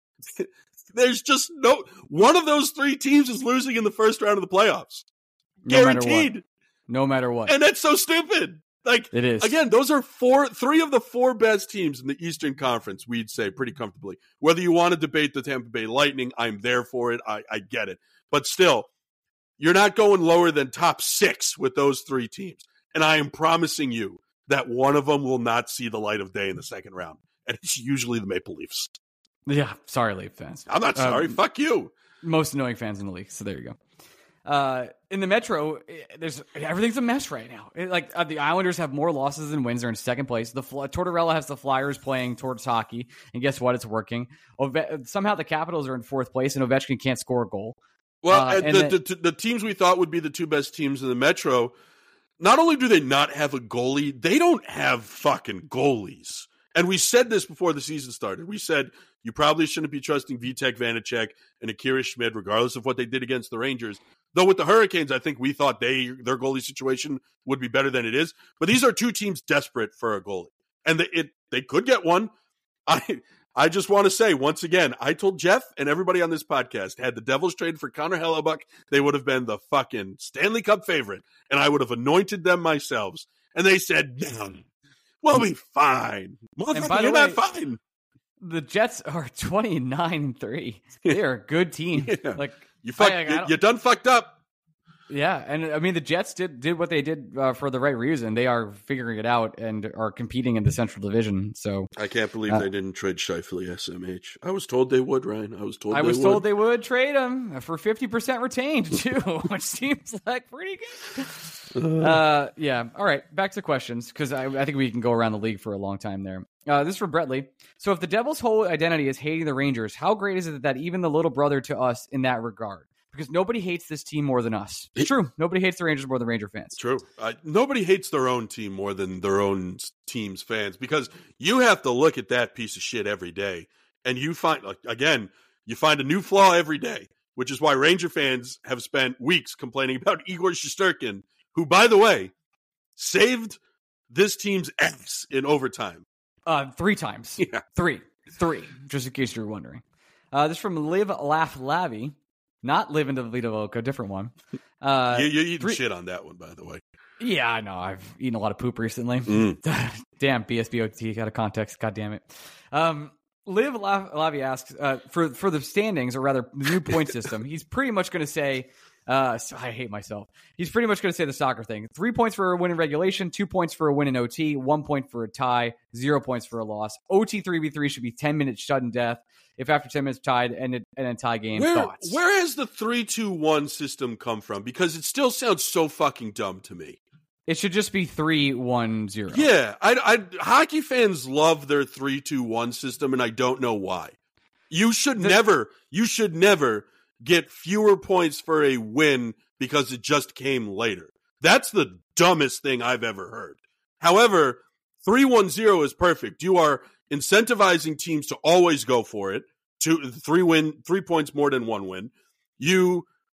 there's just no one of those three teams is losing in the first round of the playoffs. No Guaranteed. Matter no matter what. And that's so stupid. Like, it is. Again, those are four, three of the four best teams in the Eastern Conference, we'd say pretty comfortably. Whether you want to debate the Tampa Bay Lightning, I'm there for it. I, I get it. But still, you're not going lower than top six with those three teams. And I am promising you that one of them will not see the light of day in the second round. And it's usually the Maple Leafs. Yeah. Sorry, Leaf fans. I'm not sorry. Um, Fuck you. Most annoying fans in the league. So there you go. Uh, in the Metro, there's everything's a mess right now. It, like uh, the Islanders have more losses than wins. They're in second place. The Tortorella has the Flyers playing towards hockey, and guess what? It's working. Ove- somehow the Capitals are in fourth place, and Ovechkin can't score a goal. Well, uh, the, the, the, the teams we thought would be the two best teams in the Metro, not only do they not have a goalie, they don't have fucking goalies. And we said this before the season started. We said you probably shouldn't be trusting Vitek Vanacek and Akira Schmid, regardless of what they did against the Rangers. Though with the Hurricanes, I think we thought they their goalie situation would be better than it is. But these are two teams desperate for a goalie. And they, it, they could get one. I I just want to say, once again, I told Jeff and everybody on this podcast, had the Devils traded for Connor Hellebuck, they would have been the fucking Stanley Cup favorite. And I would have anointed them myself. And they said, no, we'll be fine. Motherfucker, you're way, not fine. The Jets are twenty-nine and three. They are a good team. Yeah. Like, You fuck, I, I you done fucked up. Yeah, and I mean the Jets did did what they did uh, for the right reason. They are figuring it out and are competing in the Central Division. So I can't believe uh, they didn't trade Scheifele S M H. I was told they would, Ryan. I was told. I they was would. told they would trade him for fifty percent retained too, which seems like pretty good. Uh, yeah. All right, back to questions because I, I think we can go around the league for a long time there. Uh, this is for Bretley. So if the Devils' whole identity is hating the Rangers, how great is it that even the little brother to us in that regard? Because nobody hates this team more than us. It's true. Nobody hates the Rangers more than Ranger fans. True. Uh, nobody hates their own team more than their own team's fans, because you have to look at that piece of shit every day. And you find, like, again, you find a new flaw every day, which is why Ranger fans have spent weeks complaining about Igor Shesterkin, who, by the way, saved this team's ass in overtime. Uh, three times. Yeah. Three. Three, just in case you were wondering. Uh, this is from Live Laugh Lavi. Not Live into the Vita Loco, different one. Uh, you, you're eating three... shit on that one, by the way. Yeah, I know. I've eaten a lot of poop recently. Mm. Damn, B S B O T out of context. God damn it. Um, Liv Lavi asks uh, for for the standings, or rather, the new point system. He's pretty much going to say, uh, I hate myself. He's pretty much going to say the soccer thing: three points for a win in regulation, two points for a win in O T, one point for a tie, zero points for a loss. O T three v three should be ten minutes sudden death. If after ten minutes tied and and a tie game, where, thoughts? Where has the three two one system come from? Because it still sounds so fucking dumb to me. It should just be three one zero. Yeah, I, I, hockey fans love their three two one system, and I don't know why. You should the, never, you should never get fewer points for a win because it just came later. That's the dumbest thing I've ever heard. However, three one zero is perfect. You are incentivizing teams to always go for it. Two, three win, three points more than one win. You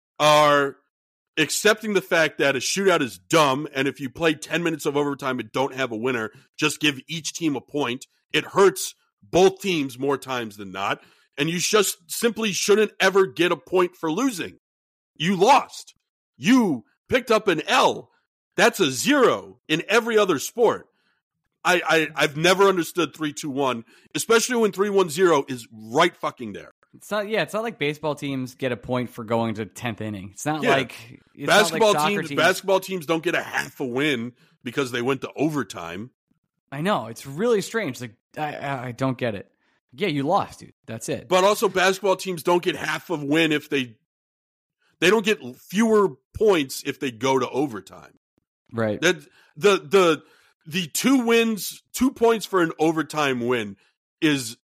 are accepting the fact that a shootout is dumb, and if you play ten minutes of overtime and don't have a winner, just give each team a point. It hurts both teams more times than not, and you just simply shouldn't ever get a point for losing. You lost. You picked up an L. That's a zero in every other sport. I, I, I've never understood three two one, especially when three one zero is right fucking there. It's not, yeah, it's not like baseball teams get a point for going to tenth inning. It's not yeah. like it's basketball not like soccer teams, teams. Basketball teams don't get a half a win because they went to overtime. I know, it's really strange. Like I, I don't get it. Yeah, you lost, dude. That's it. But also, basketball teams don't get half a win if they they don't get fewer points if they go to overtime. Right. That the the the two wins, two points for an overtime win is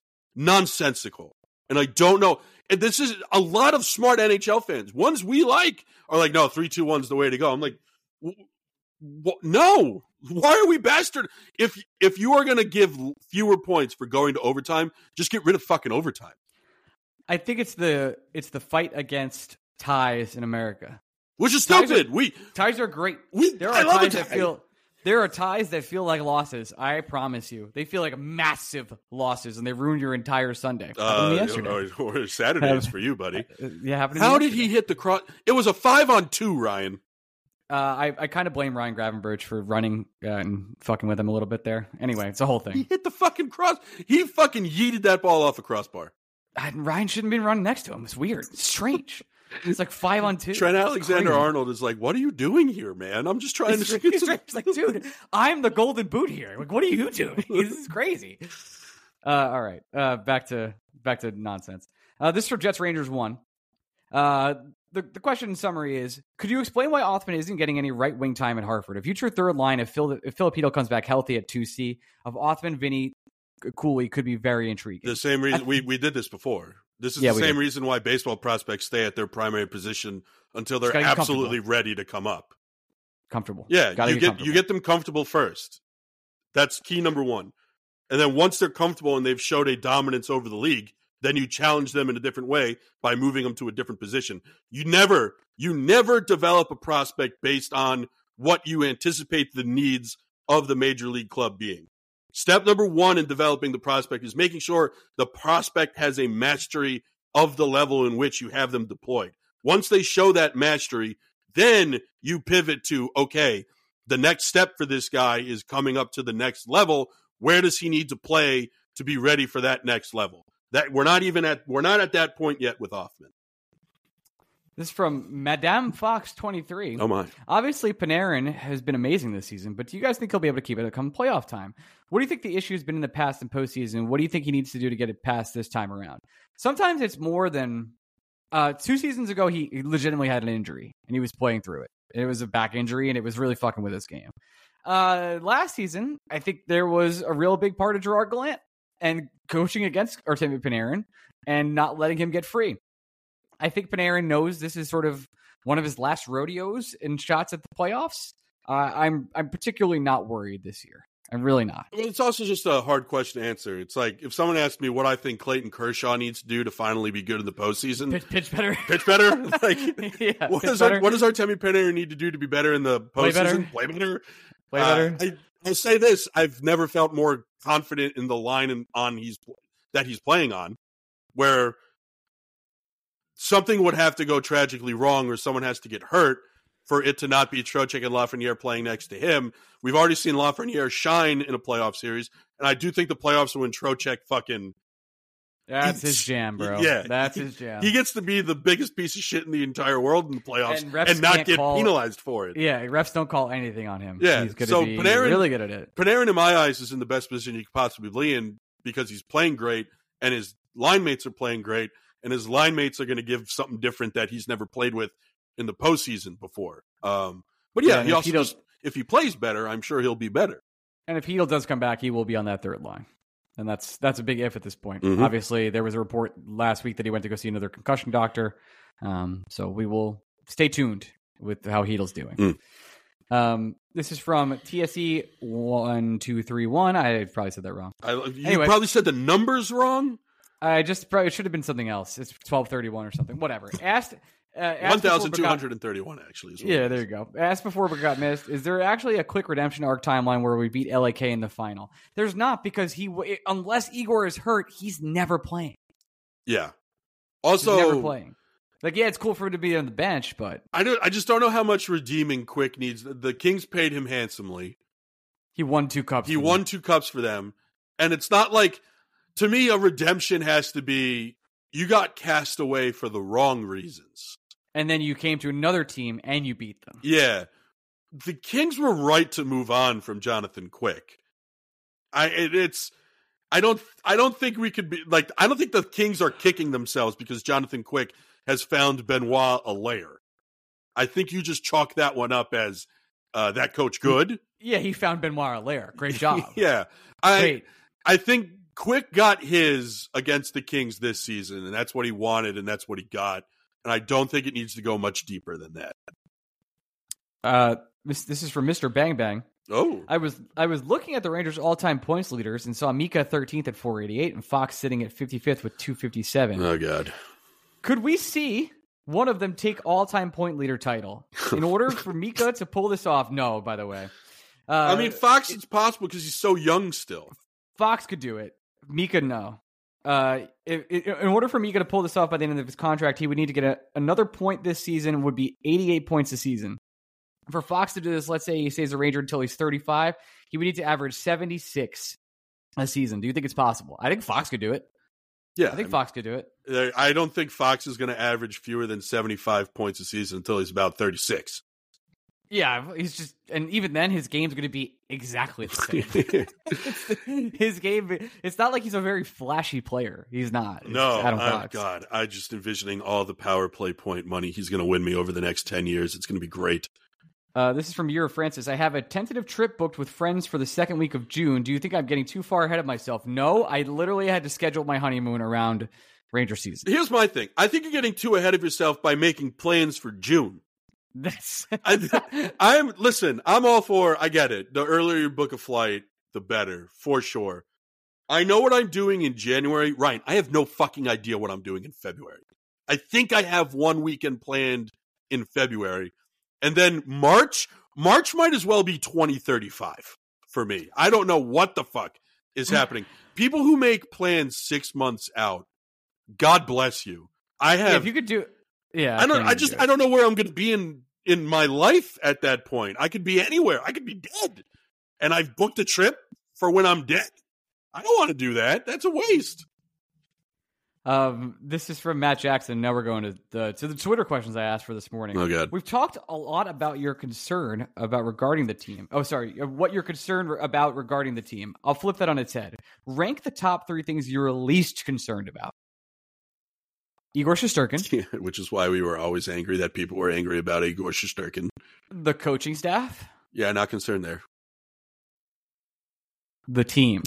nonsensical. And I don't know. And this is a lot of smart N H L fans. Ones we like are like, no, three two one is the way to go. I'm like, w- w- no. Why are we bastard? If if you are going to give fewer points for going to overtime, just get rid of fucking overtime. I think it's the it's the fight against ties in America, which is ties stupid. Are, we ties are great. We there are I love ties a tie. that feel. There are ties that feel like losses. I promise you, they feel like massive losses, and they ruin your entire Sunday. Uh, yesterday. Or, or Saturdays for you, buddy. Yeah, happened. How did he hit the cross? It was a five on two, Ryan. Uh, I I kind of blame Ryan Gravenberch for running uh, and fucking with him a little bit there. Anyway, it's a whole thing. He hit the fucking cross. He fucking yeeted that ball off a crossbar. I, Ryan shouldn't be running next to him. It's weird. It's strange. It's like five on two. Trent Alexander-Arnold is like, what are you doing here, man? I'm just trying he's, to... He's, he's like, dude, I'm the golden boot here. Like, what are you doing? This is crazy. Uh, all right. Uh, back to back to nonsense. Uh, this is for Jets Rangers one. Uh, the, the question in summary is, could you explain why Othman isn't getting any right-wing time at Hartford? A future third line, if, Phil, if Filipino comes back healthy at two C, of Othman, Vinny, Cooley could be very intriguing. The same reason we, we did this before. This is yeah, the same did. reason why baseball prospects stay at their primary position until they're absolutely ready to come up. Comfortable. Yeah, Gotta you get you get them comfortable first. That's key number one. And then once they're comfortable and they've showed a dominance over the league, then you challenge them in a different way by moving them to a different position. You never you never develop a prospect based on what you anticipate the needs of the major league club being. Step number one in developing the prospect is making sure the prospect has a mastery of the level in which you have them deployed. Once they show that mastery, then you pivot to, okay, the next step for this guy is coming up to the next level. Where does he need to play to be ready for that next level? That we're not even at we're not at that point yet with Othman. This is from Madame Fox twenty-three. Oh, my. Obviously, Panarin has been amazing this season, but do you guys think he'll be able to keep it come playoff time? What do you think the issue has been in the past and postseason? What do you think he needs to do to get it past this time around? Sometimes it's more than... Uh, two seasons ago, he legitimately had an injury, and he was playing through it. It was a back injury, and it was really fucking with his game. Uh, last season, I think there was a real big part of Gerard Gallant and coaching against Artemi Panarin and not letting him get free. I think Panarin knows this is sort of one of his last rodeos in shots at the playoffs. Uh, I'm I'm particularly not worried this year. I'm really not. Well, it's also just a hard question to answer. It's like if someone asked me what I think Clayton Kershaw needs to do to finally be good in the postseason. Pitch, pitch better. Pitch better? Like, yeah, what, pitch does better. Our, what does Artemi Panarin need to do to be better in the postseason? Play better. Play better. Play better. Uh, I, I'll say this. I've never felt more confident in the line and on he's that he's playing on. where something would have to go tragically wrong or someone has to get hurt for it to not be Trocheck and Lafreniere playing next to him. We've already seen Lafreniere shine in a playoff series, and I do think the playoffs are when Trocheck fucking... That's his jam, bro. Yeah. That's his jam. He gets to be the biggest piece of shit in the entire world in the playoffs and, and not get call, penalized for it. Yeah, refs don't call anything on him. Yeah, He's going to so be Panarin, really good at it. Panarin, in my eyes, is in the best position he could possibly be in because he's playing great and his line mates are playing great and his line mates are going to give something different that he's never played with in the postseason before. Um, but yeah, yeah he if also he just, if he plays better, I'm sure he'll be better. And if Hedl does come back, he will be on that third line. And that's that's a big if at this point. Mm-hmm. Obviously, there was a report last week that he went to go see another concussion doctor. Um, so we will stay tuned with how Hedl's doing. Mm. Um, this is from T S E one two three one. I probably said that wrong. I, you Anyway. probably said the numbers wrong. I just probably it should have been something else. It's twelve thirty-one or something. Whatever. Asked. Uh, asked one thousand two before hundred thirty-one, actually. Is what Yeah, it there is. you go. Asked before we got missed. Is there actually a quick redemption arc timeline where we beat L A K in the final? There's not because he, unless Igor is hurt, he's never playing. Yeah. He's Also, never playing. Like, yeah, it's cool for him to be on the bench, but I don't. I just don't know how much redeeming Quick needs. The Kings paid him handsomely. he won two cups. He for won them. two cups for them, and it's not like, to me, a redemption has to be you got cast away for the wrong reasons. and then you came to another team and you beat them. Yeah, the Kings were right to move on from Jonathan Quick. I it, it's I don't I don't think we could be like I don't think the Kings are kicking themselves because Jonathan Quick has found Benoit a lair. I think you just chalk that one up as uh, that coach good. Yeah, he found Benoit Allaire. Great job. Yeah, I Great. I think Quick got his against the Kings this season, and that's what he wanted, and that's what he got. And I don't think it needs to go much deeper than that. Uh, this this is from Mister Bang Bang. Oh, I was I was looking at the Rangers' all-time points leaders and saw Mika thirteenth at four eighty-eight and Fox sitting at fifty-fifth with two fifty-seven. oh God. Could we see one of them take all-time point leader title in order for Mika to pull this off? No, by the way. Uh, I mean, Fox, it's possible because he's so young still. Fox could do it. Mika, no. Uh, if, if, in order for Mika to pull this off by the end of his contract, he would need to get a, another point this season, would be eighty-eight points a season. For Fox to do this, let's say he stays a Ranger until he's thirty-five, he would need to average seventy-six a season. Do you think it's possible? I think Fox could do it. Yeah, I think Fox could do it. I, I don't think Fox is going to average fewer than seventy-five points a season until he's about thirty-six. Yeah, he's just, and even then, his game's going to be exactly the same. His game, it's not like he's a very flashy player. He's not. It's No, Adam oh, Fox. God, I just envisioning all the power play point money he's going to win me over the next ten years. It's going to be great. Uh, this is from Year of Francis. I have a tentative trip booked with friends for the second week of June. Do you think I'm getting too far ahead of myself? No, I literally had to schedule my honeymoon around Ranger season. Here's my thing. I think you're getting too ahead of yourself by making plans for June. That's I, I'm listen. I'm all for. I get it. The earlier you book a flight, the better, for sure. I know what I'm doing in January. Ryan, I have no fucking idea what I'm doing in February. I think I have one weekend planned in February, and then March. March might as well be twenty thirty-five for me. I don't know what the fuck is happening. People who make plans six months out, God bless you. I have. yeah, if you could do, yeah. I don't. can't I even just. do it. I don't know where I'm going to be in in my life at that point. I could be anywhere. I could be dead, and I've booked a trip for when I'm dead. I don't want to do that. That's a waste. Um, this is from Matt Jackson. Now we're going to the to the Twitter questions I asked for this morning. Oh, God. We've talked a lot about your concern about regarding the team. Oh, sorry, what you're concerned about regarding the team. I'll flip that on its head. Rank the top three things you're least concerned about. Igor Shesterkin, Which is why we were always angry that people were angry about Igor Shesterkin. the coaching staff, Yeah, not concerned there. the team,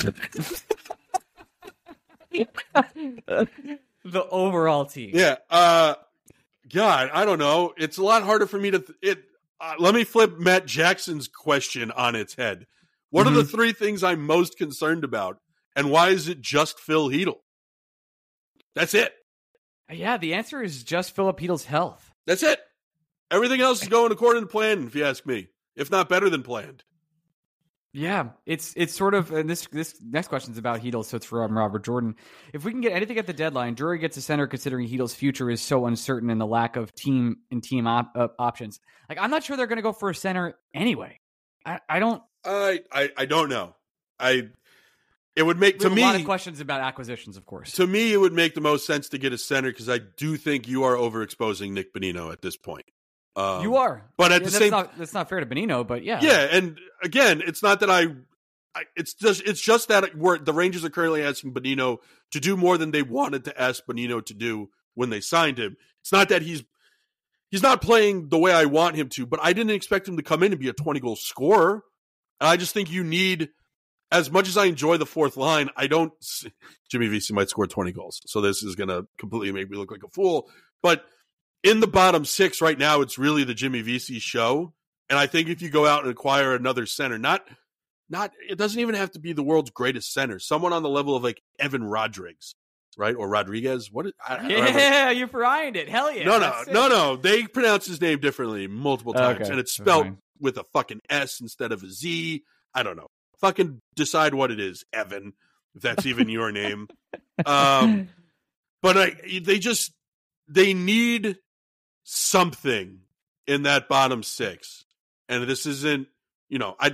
the overall team. Yeah. Uh, God, I don't know. It's a lot harder for me to. Th- it. Uh, let me flip Matt Jackson's question on its head. What Mm-hmm. are the three things I'm most concerned about, and why is it just Phil Hedl? That's it. Yeah, the answer is just Philip Hedl's health. That's it. Everything else is going according to plan, if you ask me. If not better than planned. Yeah, it's it's sort of, and this this next question is about Heedle, so it's from Robert Jordan. If we can get anything at the deadline, Drury gets a center considering Heedle's future is so uncertain and the lack of team and team op, uh, options. Like, I'm not sure they're going to go for a center anyway. I, I don't. I, I I don't know. I it would make We to have me a lot of questions about acquisitions, of course. to me it would make the most sense to get a center because I do think you are overexposing Nick Bonino at this point. Um, you are, but at yeah, the that's same, not, that's not fair to Bonino, but yeah, yeah. And again, it's not that I, I it's just it's just that we're, the Rangers are currently asking Bonino to do more than they wanted to ask Bonino to do when they signed him. It's not that he's he's not playing the way I want him to, but I didn't expect him to come in and be a twenty goal scorer. And I just think you need, as much as I enjoy the fourth line, I don't. Jimmy Vesey might score twenty goals, so this is going to completely make me look like a fool. But in the bottom six right now, it's really the Jimmy Vesey show. And I think if you go out and acquire another center, not, not, it doesn't even have to be the world's greatest center. Someone on the level of like Evan Rodrigues, right? Or Rodriguez. What? Is, I, I yeah, you Brian'd it. Hell yeah. No, no, no, no. They pronounce his name differently multiple times, Okay. and it's spelled Fine. with a fucking S instead of a Z. I don't know. Fucking decide what it is, Evan, if that's even your name. Um, but I, they just they need something in that bottom six, and this isn't. You know, I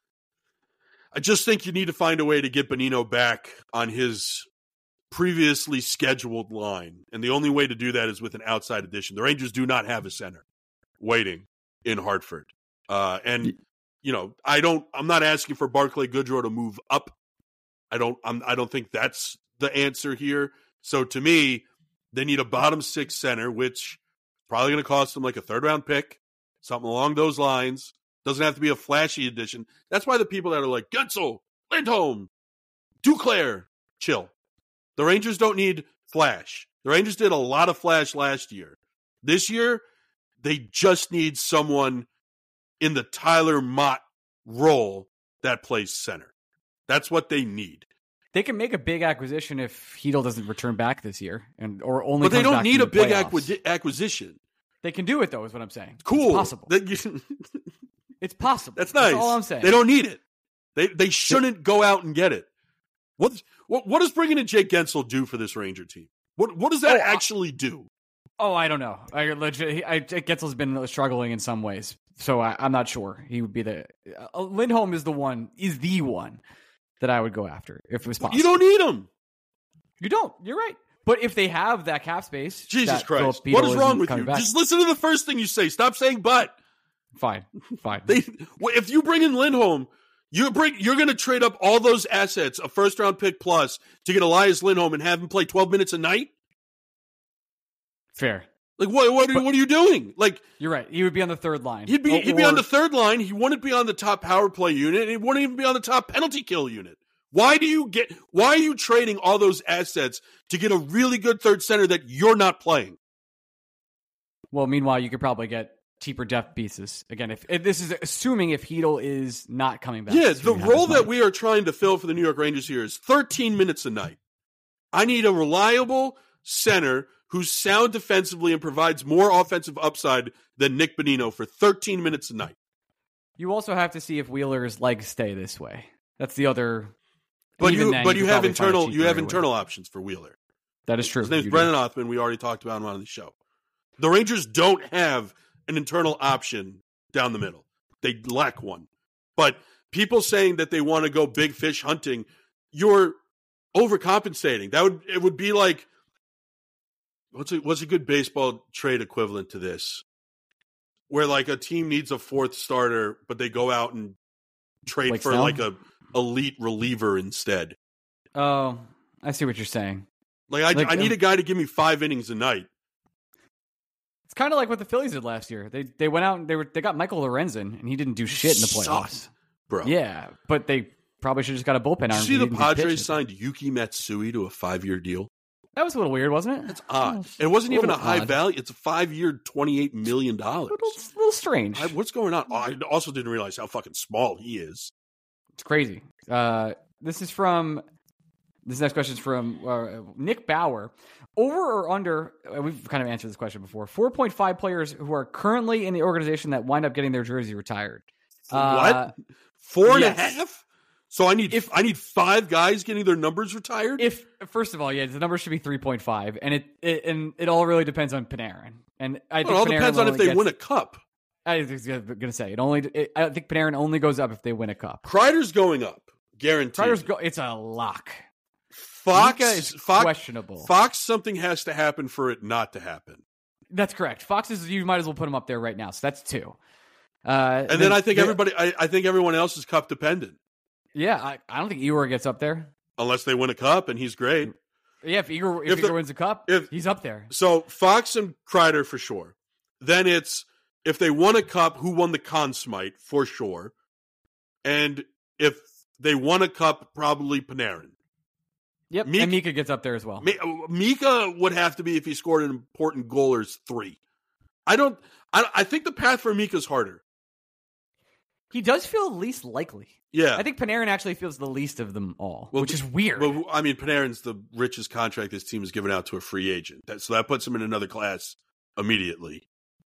I just think you need to find a way to get Bonino back on his previously scheduled line, and the only way to do that is with an outside addition. The Rangers do not have a center waiting in Hartford, uh, and you know, I don't. I'm not asking for Barclay Goodrow to move up. I don't. I'm, I don't think that's the answer here. So to me, they need a bottom six center, which probably going to cost them like a third round pick, something along those lines. Doesn't have to be a flashy addition. That's why the people that are like Gensel, Lindholm, Duclair, chill. The Rangers don't need flash. The Rangers did a lot of flash last year. This year, they just need someone in the Tyler Mott role that plays center. That's what they need. They can make a big acquisition if Heedle doesn't return back this year, and or only. But they comes don't back need from a the big playoffs. acqui- acquisition. They can do it though, is what I'm saying. Cool. It's possible. That you- It's possible. That's nice. That's all I'm saying. They don't need it. They they shouldn't go out and get it. What what what does bringing in Jake Gensel do for this Ranger team? What what does that Oh, actually do? Oh, I don't know. I legit. I, Getzel's been struggling in some ways, so I, I'm not sure he would be the. Uh, Lindholm is the one. Is the one that I would go after if it was possible. You don't need him. You don't. You're right. But if they have that cap space, Jesus that Christ! Philip What Beadle is wrong isn't with you? coming back- Just listen to the first thing you say. Stop saying "but." Fine, fine. They if you bring in Lindholm, you bring you're going to trade up all those assets, a first round pick plus, to get Elias Lindholm and have him play twelve minutes a night. Fair. Like what? What, But- what are you doing? Like You're right. He would be on the third line. he'd be Or- he'd be on or- the third line. He wouldn't be on the top power play unit. And he wouldn't even be on the top penalty kill unit. Why do you get? Why are you trading all those assets to get a really good third center that you're not playing? Well, meanwhile, you could probably get cheaper depth pieces. Again, if, if this is assuming if Heedle is not coming back. Yeah, so the you have role his that money. we are trying to fill for the New York Rangers here is thirteen minutes a night. I need a reliable center who's sound defensively and provides more offensive upside than Nick Bonino for thirteen minutes a night. You also have to see if Wheeler's legs stay this way. That's the other. But even you, then, but you you could have probably find a internal, you cheaper have way. internal options for Wheeler. That is true. His name's You do. Brennan Othman. We already talked about him on the show. The Rangers don't have an internal option down the middle. They lack one. But people saying that they want to go big fish hunting, you're overcompensating. That would it would be like what's a, what's a good baseball trade equivalent to this? Where like a team needs a fourth starter, but they go out and trade Like for Snell? like a elite reliever instead. Oh, I see what you're saying. Like I, Like, I need um, a guy to give me five innings a night. It's kind of like what the Phillies did last year. They they went out and they were they got Michael Lorenzen and he didn't do shit in the playoffs. Sucked, bro. Yeah, but they probably should have just got a bullpen Did arm. you see He the didn't do Padres pitch. signed Yuki Matsui to a five-year deal? That was a little weird, wasn't it? That's odd. Oh, It wasn't even a little high odd. value. It's a five-year, twenty-eight million dollars. A little, little strange. I, what's going on? Oh, I also didn't realize how fucking small he is. It's crazy. Uh, this is from. This next question is from uh, Nick Bauer. Over or under? uh, We've kind of answered this question before. four point five players who are currently in the organization that wind up getting their jersey retired. Uh, What? Four and Yes. a half? So I need If- I need five guys getting their numbers retired? If first of all, yeah, the number should be three point five, and it, it and it all really depends on Panarin. And I think Well, it all Panarin depends on if only they gets- win a cup. I was going to say it only. It, I think Panarin only goes up if they win a cup. Kreider's going up. Guaranteed. Kreider's go. It's a lock. Fox Mika is Fox, questionable. Fox, something has to happen for it not to happen. That's correct. Fox is. You might as well put him up there right now. So that's two. Uh, And then I think the- everybody, I, I think everyone else is cup dependent, Yeah, I, I don't think Igor gets up there. unless they win a cup, and he's great. Yeah, if Igor if, If the- Igor wins a cup, if- he's up there. So Fox and Kreider for sure. Then it's if they won a cup, who won the Conn Smythe for sure, and if they won a cup, probably Panarin. Yep, Mika- and Mika gets up there as well. Mi- Mika would have to be if he scored an important goal or three. I don't. I, I think the path for Mika's harder. He does feel least likely. Yeah, I think Panarin actually feels the least of them all, Well, which is weird. Well, I mean, Panarin's the richest contract this team has given out to a free agent, that, so that puts him in another class immediately.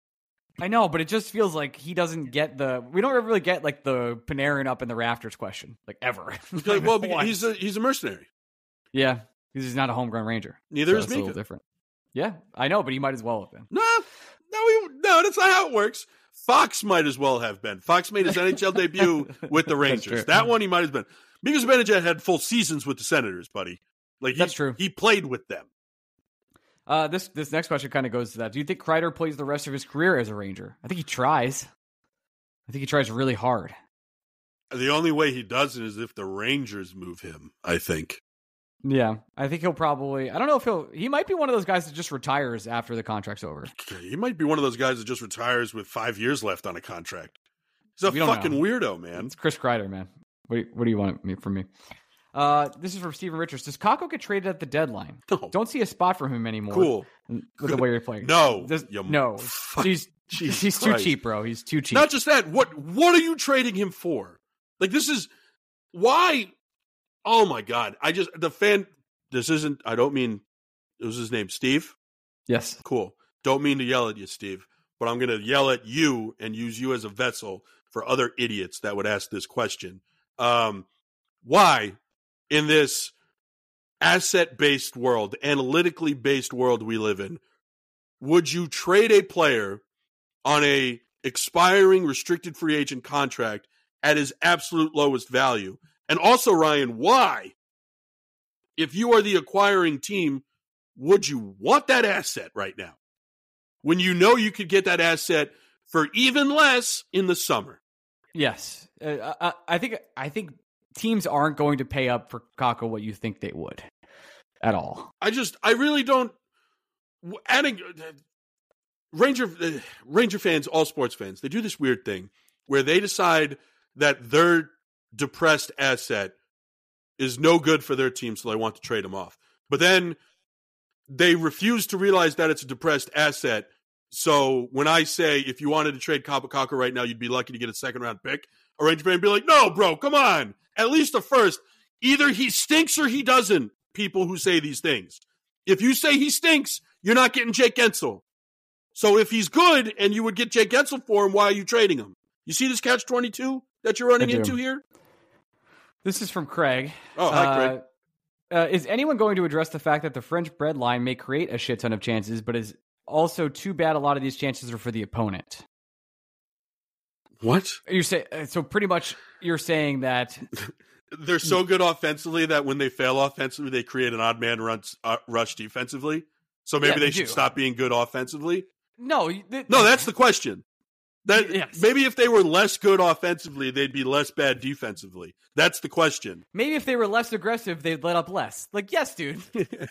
I know, but it just feels like he doesn't get the. We don't really get like the Panarin up in the rafters question, like ever. Like, well, Once. he's a he's a mercenary. yeah, because he's not a homegrown Ranger. Neither so is it's a little Mika. different. Yeah, I know, but he might as well have been. No, no, he, no, that's not how it works. Fox might as well have been. Fox made his N H L debut with the Rangers. true. That one he might have been. Mika Zibanejad had full seasons with the Senators, buddy. Like he, That's true. He played with them. Uh, this this next question kind of goes to that. Do you think Kreider plays the rest of his career as a Ranger? I think he tries. I think he tries really hard. The only way he doesn't is if the Rangers move him, I think. Yeah, I think he'll probably. I don't know if he'll. He might be one of those guys that just retires after the contract's over. He might be one of those guys that just retires with five years left on a contract. He's a We don't fucking know. weirdo, man. It's Chris Kreider, man. What do you, what do you want me from me? Uh, this is from Steven Richards. Does Kakko get traded at the deadline? No. Don't see a spot for him anymore. Cool. With the way you're playing. No. Does- You no. fuck- He's Jesus he's too Christ. cheap, bro. He's too cheap. Not just that. What what are you trading him for? Like, this is why. Oh my God! I just the fan. This isn't. I don't mean. It was his name, Steve. yes. Cool. Don't mean to yell at you, Steve, but I'm going to yell at you and use you as a vessel for other idiots that would ask this question. Um, why, in this asset-based world, analytically based world we live in, would you trade a player on a expiring restricted free agent contract at his absolute lowest value? And also, Ryan, why, if you are the acquiring team, would you want that asset right now when you know you could get that asset for even less in the summer? Yes. Uh, I, I think I think teams aren't going to pay up for Kakko what you think they would at all. I just, I really don't. Adding Ranger uh, Ranger fans, all sports fans, they do this weird thing where they decide that their depressed asset is no good for their team, so they want to trade him off. But then they refuse to realize that it's a depressed asset. So when I say if you wanted to trade Kaapo Kakko right now, you'd be lucky to get a second round pick, a Ranger fan would be like, no, bro, come on. At least a first. Either he stinks or he doesn't, people who say these things. If you say he stinks, you're not getting Jake Gensel. So if he's good and you would get Jake Gensel for him, why are you trading him? You see this catch twenty-two that you're running I do. into here? This is from Craig. Oh, hi, Craig. Uh, Uh, is anyone going to address the fact that the French bread line may create a shit ton of chances, but is also too bad a lot of these chances are for the opponent? What? You say so. Pretty much, you're saying that They're so good offensively that when they fail offensively, they create an odd man runs, uh, rush defensively. So maybe Yeah, they, they should do. stop being good offensively. no, th- No, that's the question. That Yes. maybe if they were less good offensively, they'd be less bad defensively. That's the question. maybe if they were less aggressive, they'd let up less. Like, yes, dude.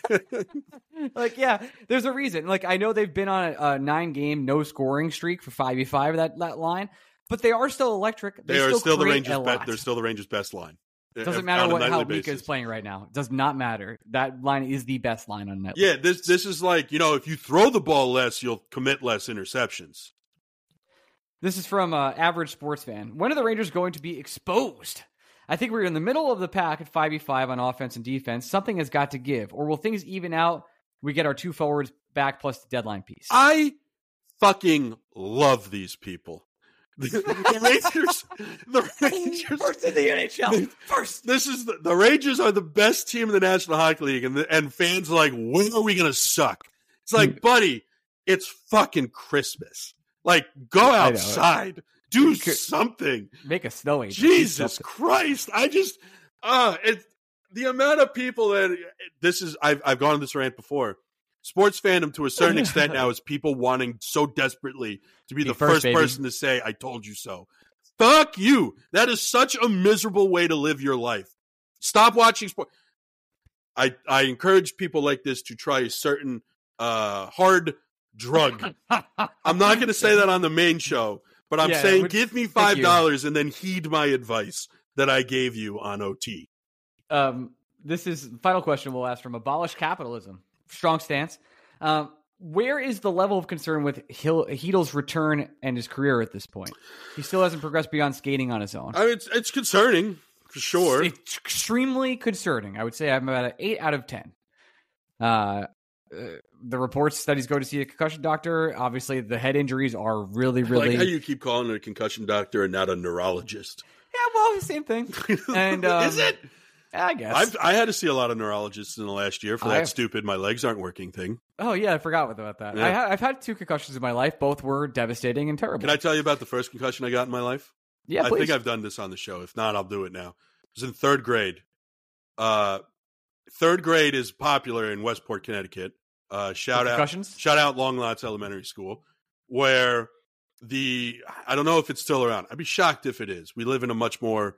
Like, yeah, there's a reason. Like, I know they've been on a, a nine game no scoring streak for five v five that that line, but they are still electric. They, are still the create Rangers. a Be- lot. they're still the Rangers' best line. Doesn't On matter a what how nightly Mika is basis. playing right now. It does not matter. That line is the best line on net. Yeah, this this is like, you know, if you throw the ball less, you'll commit less interceptions. This is from uh, Average Sports Fan. When are the Rangers going to be exposed? I think we're in the middle of the pack at five v five on offense and defense. Something has got to give. Or will things even out? We get our two forwards back plus the deadline piece. I fucking love these people. The, the Rangers, the Rangers, First in the N H L. First. This is the, the Rangers are the best team in the National Hockey League, and the, and fans are like, when are we gonna suck? It's like, buddy, it's fucking Christmas. Like, go outside, do something. Make a snow angel. Jesus Christ! I just, uh it. The amount of people that this is, I've I've gone on this rant before. Sports fandom, to a certain extent now, is people wanting so desperately to be, be the first, first person to say, I told you so. Fuck you. That is such a miserable way to live your life. Stop watching sports. I, I encourage people like this to try a certain uh, hard drug. I'm not going to say that on the main show, but I'm yeah, saying would, give me five dollars and then heed my advice that I gave you on O T. Um, this is the final question we'll ask from Abolish Capitalism. Strong stance. Um, where is the level of concern with Chytil's return and his career at this point? He still hasn't progressed beyond skating on his own. I mean, it's, it's concerning, for sure. It's, it's extremely concerning. I would say I'm about an eight out of ten. Uh, uh, the reports that he's going to see a concussion doctor. Obviously, the head injuries are really, really... I like how you keep calling it a concussion doctor and not a neurologist. Yeah, well, same thing. And um, is it? I guess. I've, I had to see a lot of neurologists in the last year for that I've, stupid my legs aren't working thing. Oh, yeah, I forgot about that. Yeah. I ha- I've had two concussions in my life. Both were devastating and terrible. Can I tell you about the first concussion I got in my life? Yeah, I please. think I've done this on the show. If not, I'll do it now. It was in third grade. Uh, third grade is popular in Westport, Connecticut. Uh, shout out, shout out Long Lots Elementary School, where the, I don't know if it's still around. I'd be shocked if it is. We live in a much more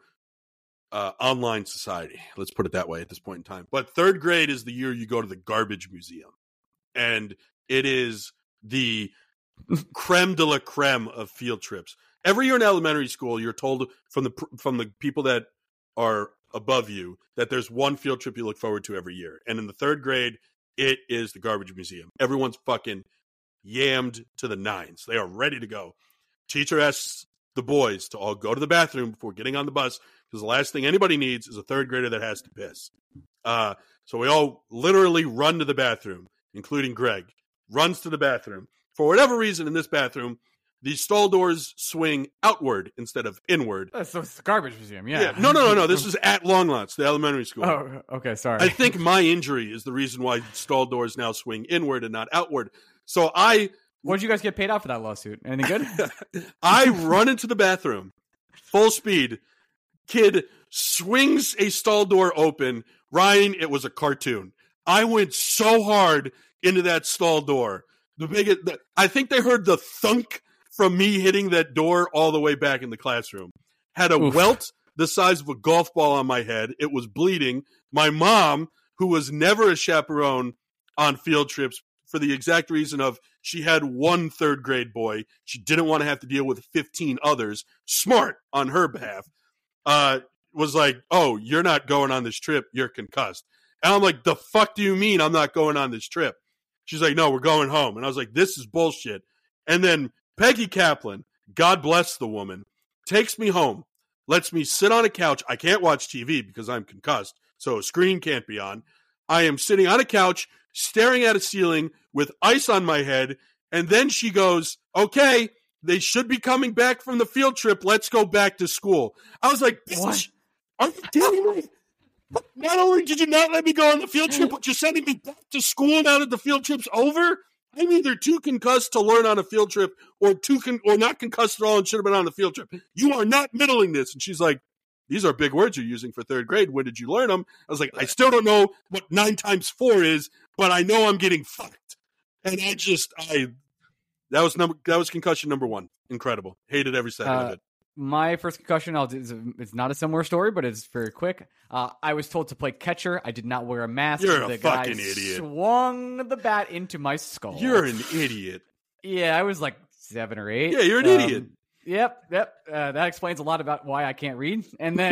Uh, online society, let's put it that way at this point in time. But third grade is the year you go to the garbage museum, and it is the creme de la creme of field trips. Every year in elementary school, you're told from the from the people that are above you that there's one field trip you look forward to every year. And in the third grade, it is the garbage museum. Everyone's fucking yammed to the nines. They are ready to go. Teacher asks the boys to all go to the bathroom before getting on the bus, because the last thing anybody needs is a third grader that has to piss. Uh, so we all literally run to the bathroom, including Greg. Runs to the bathroom. For whatever reason, in this bathroom, the stall doors swing outward instead of inward. Uh, so it's the garbage museum, yeah. yeah. No, no, no, no. This is at Longlots, the elementary school. Oh, okay, sorry. I think my injury is the reason why stall doors now swing inward and not outward. So I... What did you guys get paid out for that lawsuit? Anything good? I run into the bathroom, full speed. Kid swings a stall door open. Ryan, it was a cartoon. I went so hard into that stall door. The biggest, the, I think they heard the thunk from me hitting that door all the way back in the classroom. Had a Oof. welt the size of a golf ball on my head. It was bleeding. My mom, who was never a chaperone on field trips, for the exact reason of she had one third grade boy. She didn't want to have to deal with fifteen others. Smart on her behalf. Uh, was like, oh, you're not going on this trip. You're concussed. And I'm like, the fuck do you mean I'm not going on this trip? She's like, no, we're going home. And I was like, this is bullshit. And then Peggy Kaplan, God bless the woman, takes me home, lets me sit on a couch. I can't watch T V because I'm concussed, so a screen can't be on. I am sitting on a couch, staring at a ceiling with ice on my head. And then she goes, okay, they should be coming back from the field trip. Let's go back to school. I was like, what? Are you kidding me? Not only did you not let me go on the field trip, but you're sending me back to school now that the field trip's over? I'm either too concussed to learn on a field trip or too con- or not concussed at all and should have been on the field trip. You are not middling this. And she's like, these are big words you're using for third grade. When did you learn them? I was like, I still don't know what nine times four is, but I know I'm getting fucked. And I just, I, that was number, that was concussion number one. Incredible. Hated every second uh, of it. My first concussion, I'll do, it's not a similar story, but it's very quick. Uh, I was told to play catcher. I did not wear a mask. You're the a guy fucking idiot. Swung the bat into my skull. You're an idiot. Yeah, I was like seven or eight. Yeah, you're an um, idiot. Yep, yep. Uh, that explains a lot about why I can't read. And then,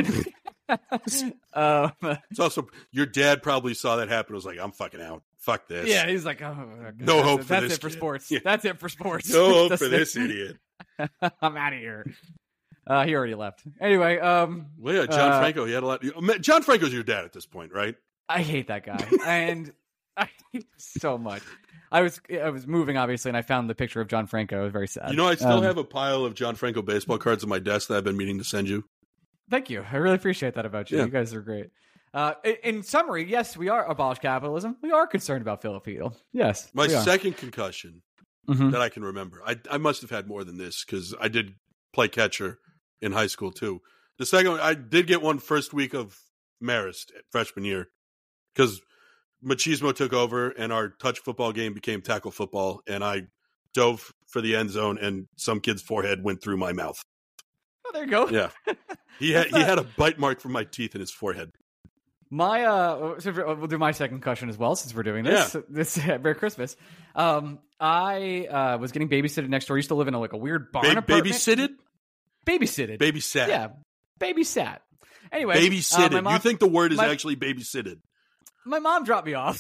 uh, it's also your dad probably saw that happen. Was like, I'm fucking out. Fuck this. Yeah, he's like, oh, okay. no that's hope it. for that's this. It for kid. sports. Yeah. That's it for sports. No hope for this idiot. I'm out of here. Uh, he already left. Anyway, um, well, yeah, John uh, Franco. He had a lot. John Franco's your dad at this point, right? I hate that guy. And so much. I was I was moving, obviously, and I found the picture of John Franco. I was very sad. You know, I still um, have a pile of John Franco baseball cards on my desk that I've been meaning to send you. Thank you. I really appreciate that about you. Yeah. You guys are great. Uh, in, in summary, yes, we are abolish capitalism. We are concerned about Filipino. Yes. My we are. second concussion Mhm. that I can remember. I I must have had more than this because I did play catcher in high school too. The second one, I did get one first week of Marist freshman year because Machismo took over and our touch football game became tackle football, and I dove for the end zone and some kid's forehead went through my mouth. Oh, there you go. Yeah, he had he had a bite mark from my teeth in his forehead. My uh, so we'll do my second concussion as well since we're doing this. Yeah. This Merry Christmas. Um, I uh, was getting babysitted next door. I used to live in a, like a weird barn Ba- apartment. babysitted, Babysitted. babysat, Yeah, babysat. Anyway, babysitted. uh, my mom, You think the word is my- actually babysitted? my mom dropped me off.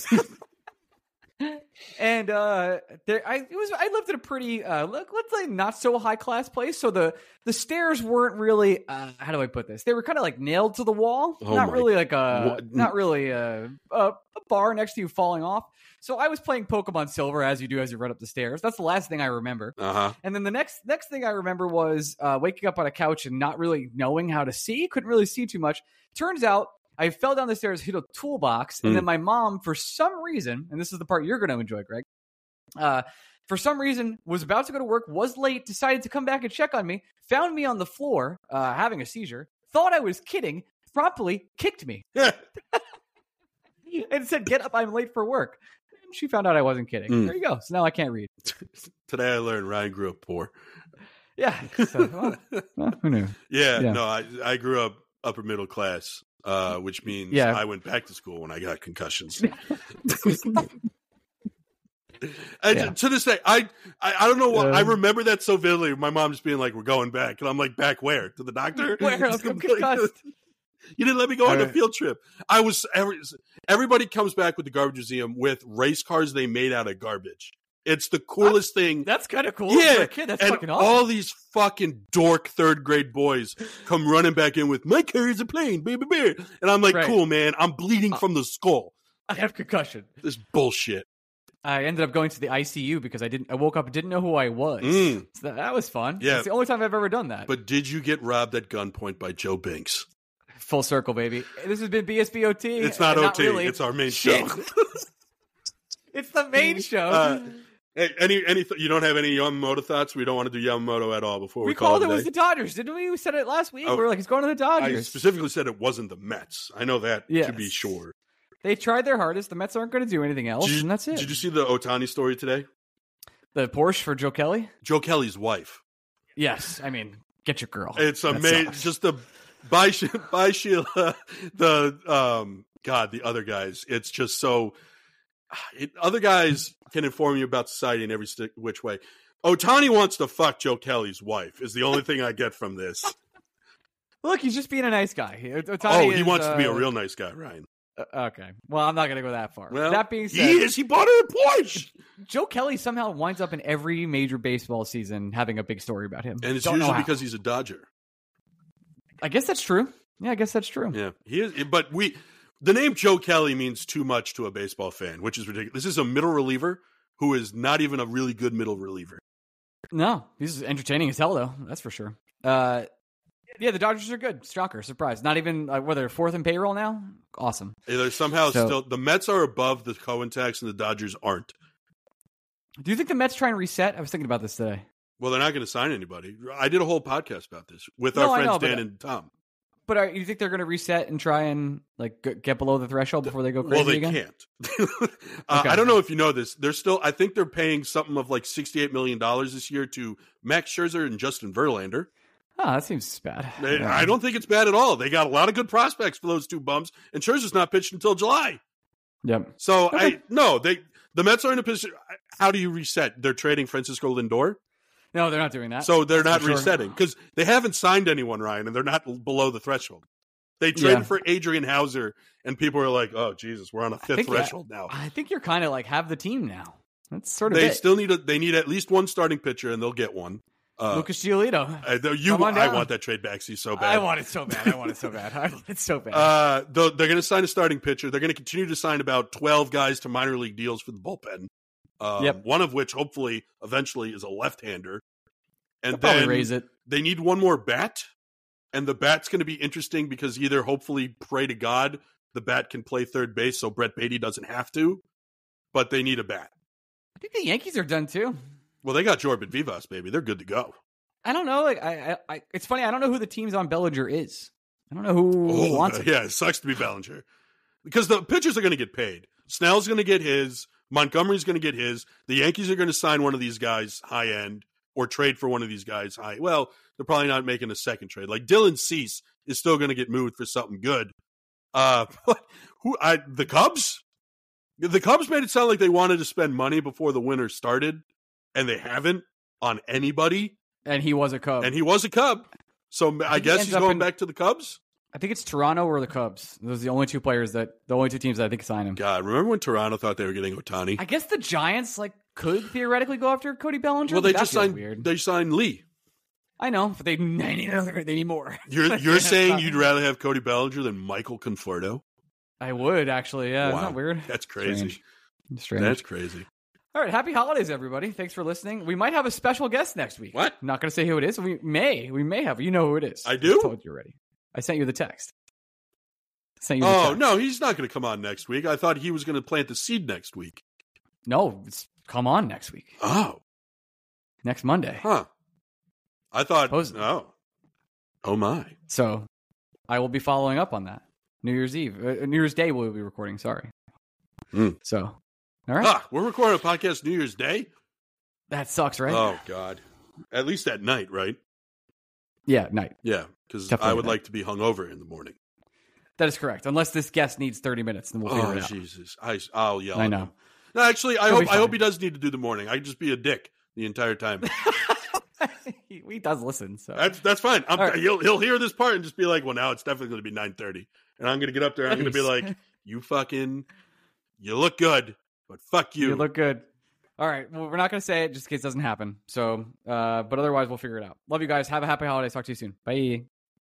And uh there I it was I lived in a pretty uh let- let's say not so high class place, so the the stairs weren't really uh how do I put this? They were kind of like nailed to the wall. Oh not my- really like a What? not really a, a a bar next to you falling off. So I was playing Pokemon Silver as you do as you run up the stairs. That's the last thing I remember. Uh huh. And then the next next thing I remember was uh, waking up on a couch and not really knowing how to see. Couldn't really see too much. Turns out I fell down the stairs, hit a toolbox, and Mm. then my mom, for some reason, and this is the part you're going to enjoy, Greg, uh, for some reason was about to go to work, was late, decided to come back and check on me, found me on the floor uh, having a seizure, thought I was kidding, promptly kicked me, and said, "Get up, I'm late for work." And she found out I wasn't kidding. Mm. There you go. So now I can't read. Today I learned Ryan grew up poor. Yeah. So, well, well, who knew? Yeah, Yeah. no, I I grew up upper middle class, uh, which means Yeah. I went back to school when I got concussions. And Yeah. to this day, I, I I don't know why Uh, I remember that so vividly. My mom just being like, "We're going back," and I'm like, "Back where? To the doctor? Where? I'm concussed. You didn't let me go on All a right. field trip." I was every, everybody comes back with the garbage museum with race cars they made out of garbage. It's the coolest thing. That's kind of cool. Yeah, For a kid, that's and fucking awesome. all these fucking dork third grade boys come running back in with "My car is a plane, baby bear," and I'm like, Right. "Cool, man. I'm bleeding from the skull." I have concussion. This bullshit. I ended up going to the I C U because I didn't. I woke up and didn't know who I was. Mm. So that, that was fun. Yeah. It's the only time I've ever done that. But did you get robbed at gunpoint by Joe Binks? Full circle, baby. This has been B S B O T. It's not Uh, O T. really. It's our main Shit. show. It's the main show. Uh, hey, any any th- you don't have any Yamamoto thoughts? We don't want to do Yamamoto at all before we, we call called it it a was day? the Dodgers, didn't we? We said it last week. Oh, we were like, he's going to the I Dodgers. specifically said it wasn't the Mets. I know that Yes. to be sure. They tried their hardest. The Mets aren't going to do anything else, Did you, and that's it. Did you see the Otani story today? The Porsche for Joe Kelly? Joe Kelly's wife. Yes. I mean, get your girl. It's That amazing. sucks. Just the by She- by Sheila, the um, God, the other guys. It's just so. It, other guys can inform you about society in every st- which way. Otani wants to fuck Joe Kelly's wife. Is the only thing I get from this. Look, he's just being a nice guy. He- Ohtani Oh, he is, wants to be a uh, real nice guy, Ryan. uh, okay. Well, I'm not going to go that far. Well, that being said, he is. He bought her a Porsche, Joe Kelly somehow winds up in every major baseball season having a big story about him. and it's Don't know usually how. because he's a Dodger. I guess that's true. Yeah, I guess that's true. Yeah, he is. But we, the name Joe Kelly means too much to a baseball fan, which is ridiculous. This is a middle reliever who is not even a really good middle reliever. No, he's entertaining as hell, though. That's for sure. Uh, yeah, the Dodgers are good. Shocker, surprise. Not even, uh, whether they're fourth in payroll now? Awesome. They're somehow So- still the Mets are above the Cohen tax and the Dodgers aren't. Do you think the Mets try and reset? I was thinking about this today. Well, they're not going to sign anybody. I did a whole podcast about this with No, our I friends know, but- Dan and Tom. But are, you think they're going to reset and try and like g- get below the threshold before they go crazy Well, they again? can't. uh, Okay. I don't know if you know this. They're still. I think they're paying something of like sixty-eight million dollars this year to Max Scherzer and Justin Verlander. Oh, that seems bad. They- Yeah. I don't think it's bad at all. They got a lot of good prospects for those two bums, and Scherzer's not pitched until July. Yep. So Okay. I no, they the Mets are in a position. How do you reset? They're trading Francisco Lindor, No, they're not doing that. so they're not For sure. resetting because they haven't signed anyone, Ryan, and they're not below the threshold. They traded Yeah. for Adrian Hauser, and people are like, "Oh Jesus, we're on a I fifth think that- threshold now." I think you're kind of like have the team now. That's sort of They it. still need a, they need at least one starting pitcher, and they'll get one. Uh, Lucas Giolito. Uh, you, Come on I down. want that trade back so bad. I want it so bad. I want it so bad. I want it so bad. Uh, they're they're going to sign a starting pitcher. They're going to continue to sign about twelve guys to minor league deals for the bullpen. Um, Yep. One of which, hopefully, eventually is a left-hander. And They'll probably then raise it. they need one more bat. And the bat's going to be interesting because either, hopefully, pray to God, the bat can play third base so Brett Beatty doesn't have to. But they need a bat. I think the Yankees are done too. Well, they got Jordan Vivas, baby. They're good to go. I don't know. Like I, I, I, it's funny. I don't know who the teams on Bellinger is. I don't know who Oh, wants it. yeah, it sucks to be Bellinger. Because the pitchers are going to get paid. Snell's going to get his. Montgomery's going to get his. The Yankees are going to sign one of these guys high end or trade for one of these guys high. Well, they're probably not making a second trade. Like Dylan Cease is still going to get moved for something good. Uh, who? I the Cubs. The Cubs made it sound like they wanted to spend money before the winter started, and they haven't on anybody. And he was a Cub. And he was a Cub, so I, think he guess ends he's up going in- back to the Cubs. I think it's Toronto or the Cubs. Those are the only two players that the only two teams that I think sign him. God, remember when Toronto thought they were getting Ohtani? I guess the Giants like could theoretically go after Cody Bellinger. Well, but they that just feels signed. weird. They signed Lee. I know, but they, they need another. They need more. You're you're saying you'd rather have Cody Bellinger than Michael Conforto? I would actually. Yeah, isn't Wow. that weird? That's crazy. Strange. Strange. That's crazy. All right, happy holidays, everybody. Thanks for listening. We might have a special guest next week. What? I'm not going to say who it is. We may. We may have. You know who it is. I do? I told you already. I sent you the text. I sent you the Oh text. no, he's not going to come on next week. I thought he was going to plant the seed next week. No, it's come on next week. Oh, Next Monday. huh? I thought. Supposedly. Oh, oh my. So I will be following up on that. New Year's Eve. Uh, New Year's Day we'll be recording. Sorry. Mm. So, all right. Ah, we're recording a podcast New Year's Day. That sucks, right? Oh God. At least at night, right? Yeah, night. Yeah, because Definitely I would at night. like to be hungover in the morning. That is correct. Unless this guest needs thirty minutes, then we'll figure Oh it out. Jesus! I I'll yell. I at know. him. No, actually, I He'll be hope I hope fine. he does need to do the morning. I can just be a dick the entire time. he, he does listen, so That's that's fine. I'm, All right. He'll he'll hear this part and just be like, "Well, now it's definitely going to be nine thirty," and I'm going to get up there. and I'm going to be Nice. like, "You fucking, you look good, but fuck you." you look good. All right. Well, we're not going to say it just in case it doesn't happen. So, uh, but otherwise, we'll figure it out. Love you guys. Have a happy holidays. Talk to you soon. Bye.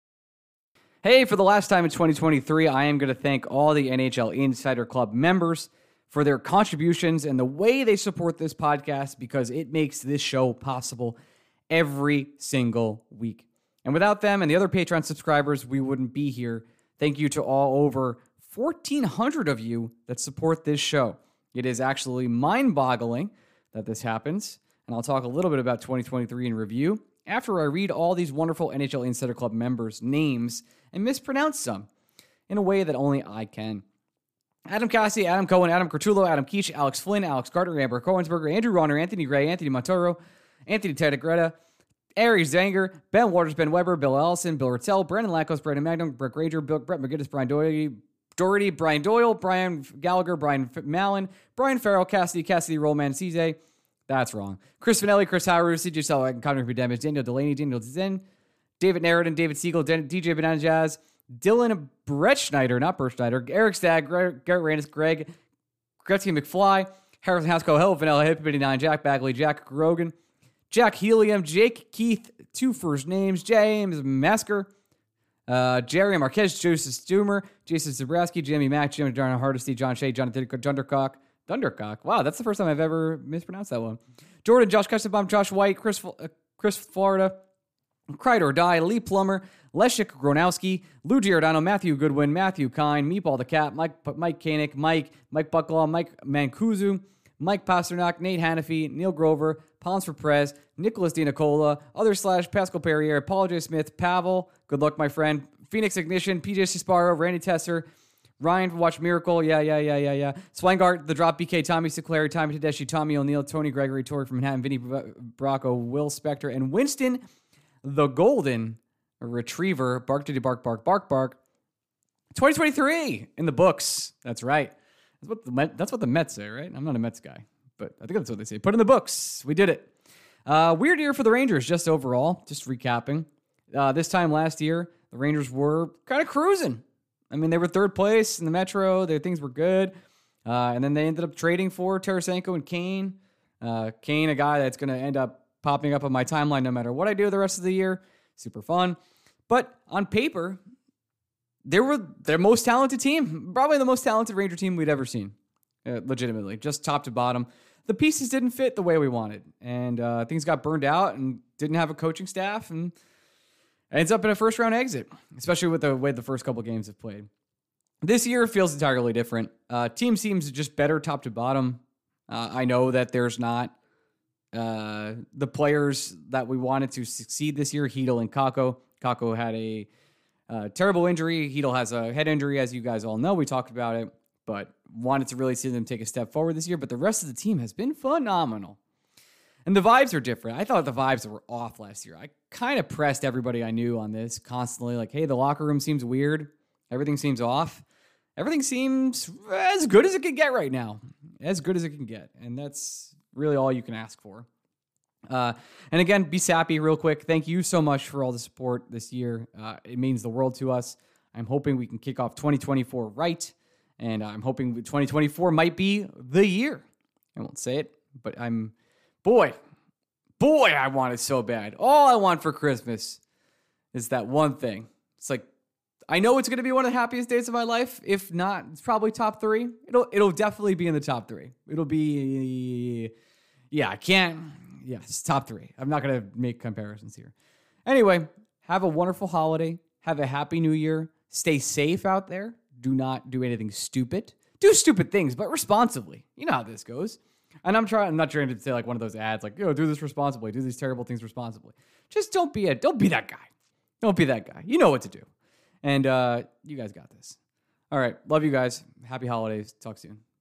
Hey, for the last time in twenty twenty-three, I am going to thank all the N H L Insider Club members for their contributions and the way they support this podcast because it makes this show possible every single week. And without them and the other Patreon subscribers, we wouldn't be here. Thank you to all over fourteen hundred of you that support this show. It is actually mind-boggling that this happens, and I'll talk a little bit about twenty twenty-three in review after I read all these wonderful N H L Insider Club members' names and mispronounce some in a way that only I can. Adam Cassie, Adam Cohen, Adam Cortullo, Adam Keach, Alex Flynn, Alex Gardner, Amber Cohensberger, Andrew Ronner, Anthony Gray, Anthony Montoro, Anthony Tedegretta, Aries Zanger, Ben Waters, Ben Weber, Bill Ellison, Bill Ritzel, Brandon Lackos, Brandon Magnum, Brett Granger, Bill, Brett McGinnis, Brian Doherty, Doherty, Brian Doyle, Brian Gallagher, Brian F- Mallon, Brian Farrell, Cassidy, Cassidy, Rollman, Cizé. That's wrong. Chris Finelli, Chris Howard, C J Sell, Connor Damage, Daniel Delaney, Daniel Zen, David Narradin, David Siegel, Dan- D J Banana Jazz, Dylan Brett Schneider, not Bert Schneider, Eric Stagg, Garrett Randis, Greg, Gretzky McFly, Harrison Houseko, Hill, Vanilla Hip, eighty-nine, Jack Bagley, Jack Rogan, Jack Helium, Jake Keith, two first names, James Masker, uh, Jerry Marquez, Joseph Stumer, Jason Zabrowski, Jimmy Mack, Jimmy Darnell Hardesty, John Shea, Jonathan Dundercock, Dundercock. Wow, that's the first time I've ever mispronounced that one. Jordan, Josh Kustenbaum, Josh White, Chris, uh, Chris Florida, Cried or Die, Lee Plummer, Leszek Gronowski, Lou Giordano, Matthew Goodwin, Matthew Kine, Meatball the Cat, Mike Mike Koenig, Mike, Mike Bucklaw, Mike Mancuso, Mike Pasternak, Nate Hannafy, Neil Grover, Pons for Prez, Nicholas DiNicola, other slash Pascal Perrier, Paul J. Smith, Pavel, good luck, my friend, Phoenix Ignition, P J Sparrow, Randy Tesser, Ryan Watch Miracle, yeah, yeah, yeah, yeah, yeah. Swangart, The Drop, B K, Tommy Sinclair, Tommy Tedeschi, Tommy O'Neill, Tony Gregory, Tori from Manhattan, Vinny Bracco, Will Spector, and Winston the Golden Retriever. Bark to bark, bark, bark, bark. twenty twenty-three in the books. That's right. That's what the Met, that's what the Mets say, right? I'm not a Mets guy, but I think that's what they say. Put in the books. We did it. Uh, weird year for the Rangers, just overall. Just recapping. Uh, this time last year, the Rangers were kind of cruising. I mean, they were third place in the Metro. Their things were good. Uh, and then they ended up trading for Tarasenko and Kane. Uh, Kane, a guy that's going to end up popping up on my timeline no matter what I do the rest of the year. Super fun. But on paper, they were their most talented team. Probably the most talented Ranger team we'd ever seen. Uh, legitimately. Just top to bottom. The pieces didn't fit the way we wanted. And uh, things got burned out and didn't have a coaching staff. And ends up in a first round exit, especially with the way the first couple games have played. This year feels entirely different. Uh, team seems just better top to bottom. Uh, I know that there's not uh, the players that we wanted to succeed this year, Chytil and Kakko. Kakko had a uh, terrible injury. Chytil has a head injury, as you guys all know. We talked about it, but wanted to really see them take a step forward this year. But the rest of the team has been phenomenal. And the vibes are different. I thought the vibes were off last year. I kind of pressed everybody I knew on this constantly. Like, hey, the locker room seems weird. Everything seems off. Everything seems as good as it can get right now. As good as it can get. And that's really all you can ask for. Uh, and again, be sappy real quick. Thank you so much for all the support this year. Uh, it means the world to us. I'm hoping we can kick off twenty twenty-four right. And I'm hoping twenty twenty-four might be the year. I won't say it, but I'm... Boy, boy, I want it so bad. All I want for Christmas is that one thing. It's like, I know it's going to be one of the happiest days of my life. If not, it's probably top three. It'll it'll definitely be in the top three. It'll be, yeah, I can't, yeah, it's top three. I'm not going to make comparisons here. Anyway, have a wonderful holiday. Have a happy new year. Stay safe out there. Do not do anything stupid. Do stupid things, but responsibly. You know how this goes. And I'm trying. I'm not trying to say like one of those ads, like, yo, do this responsibly, do these terrible things responsibly. Just don't be a, don't be that guy. Don't be that guy. You know what to do. And uh, you guys got this. All right. Love you guys. Happy holidays. Talk soon.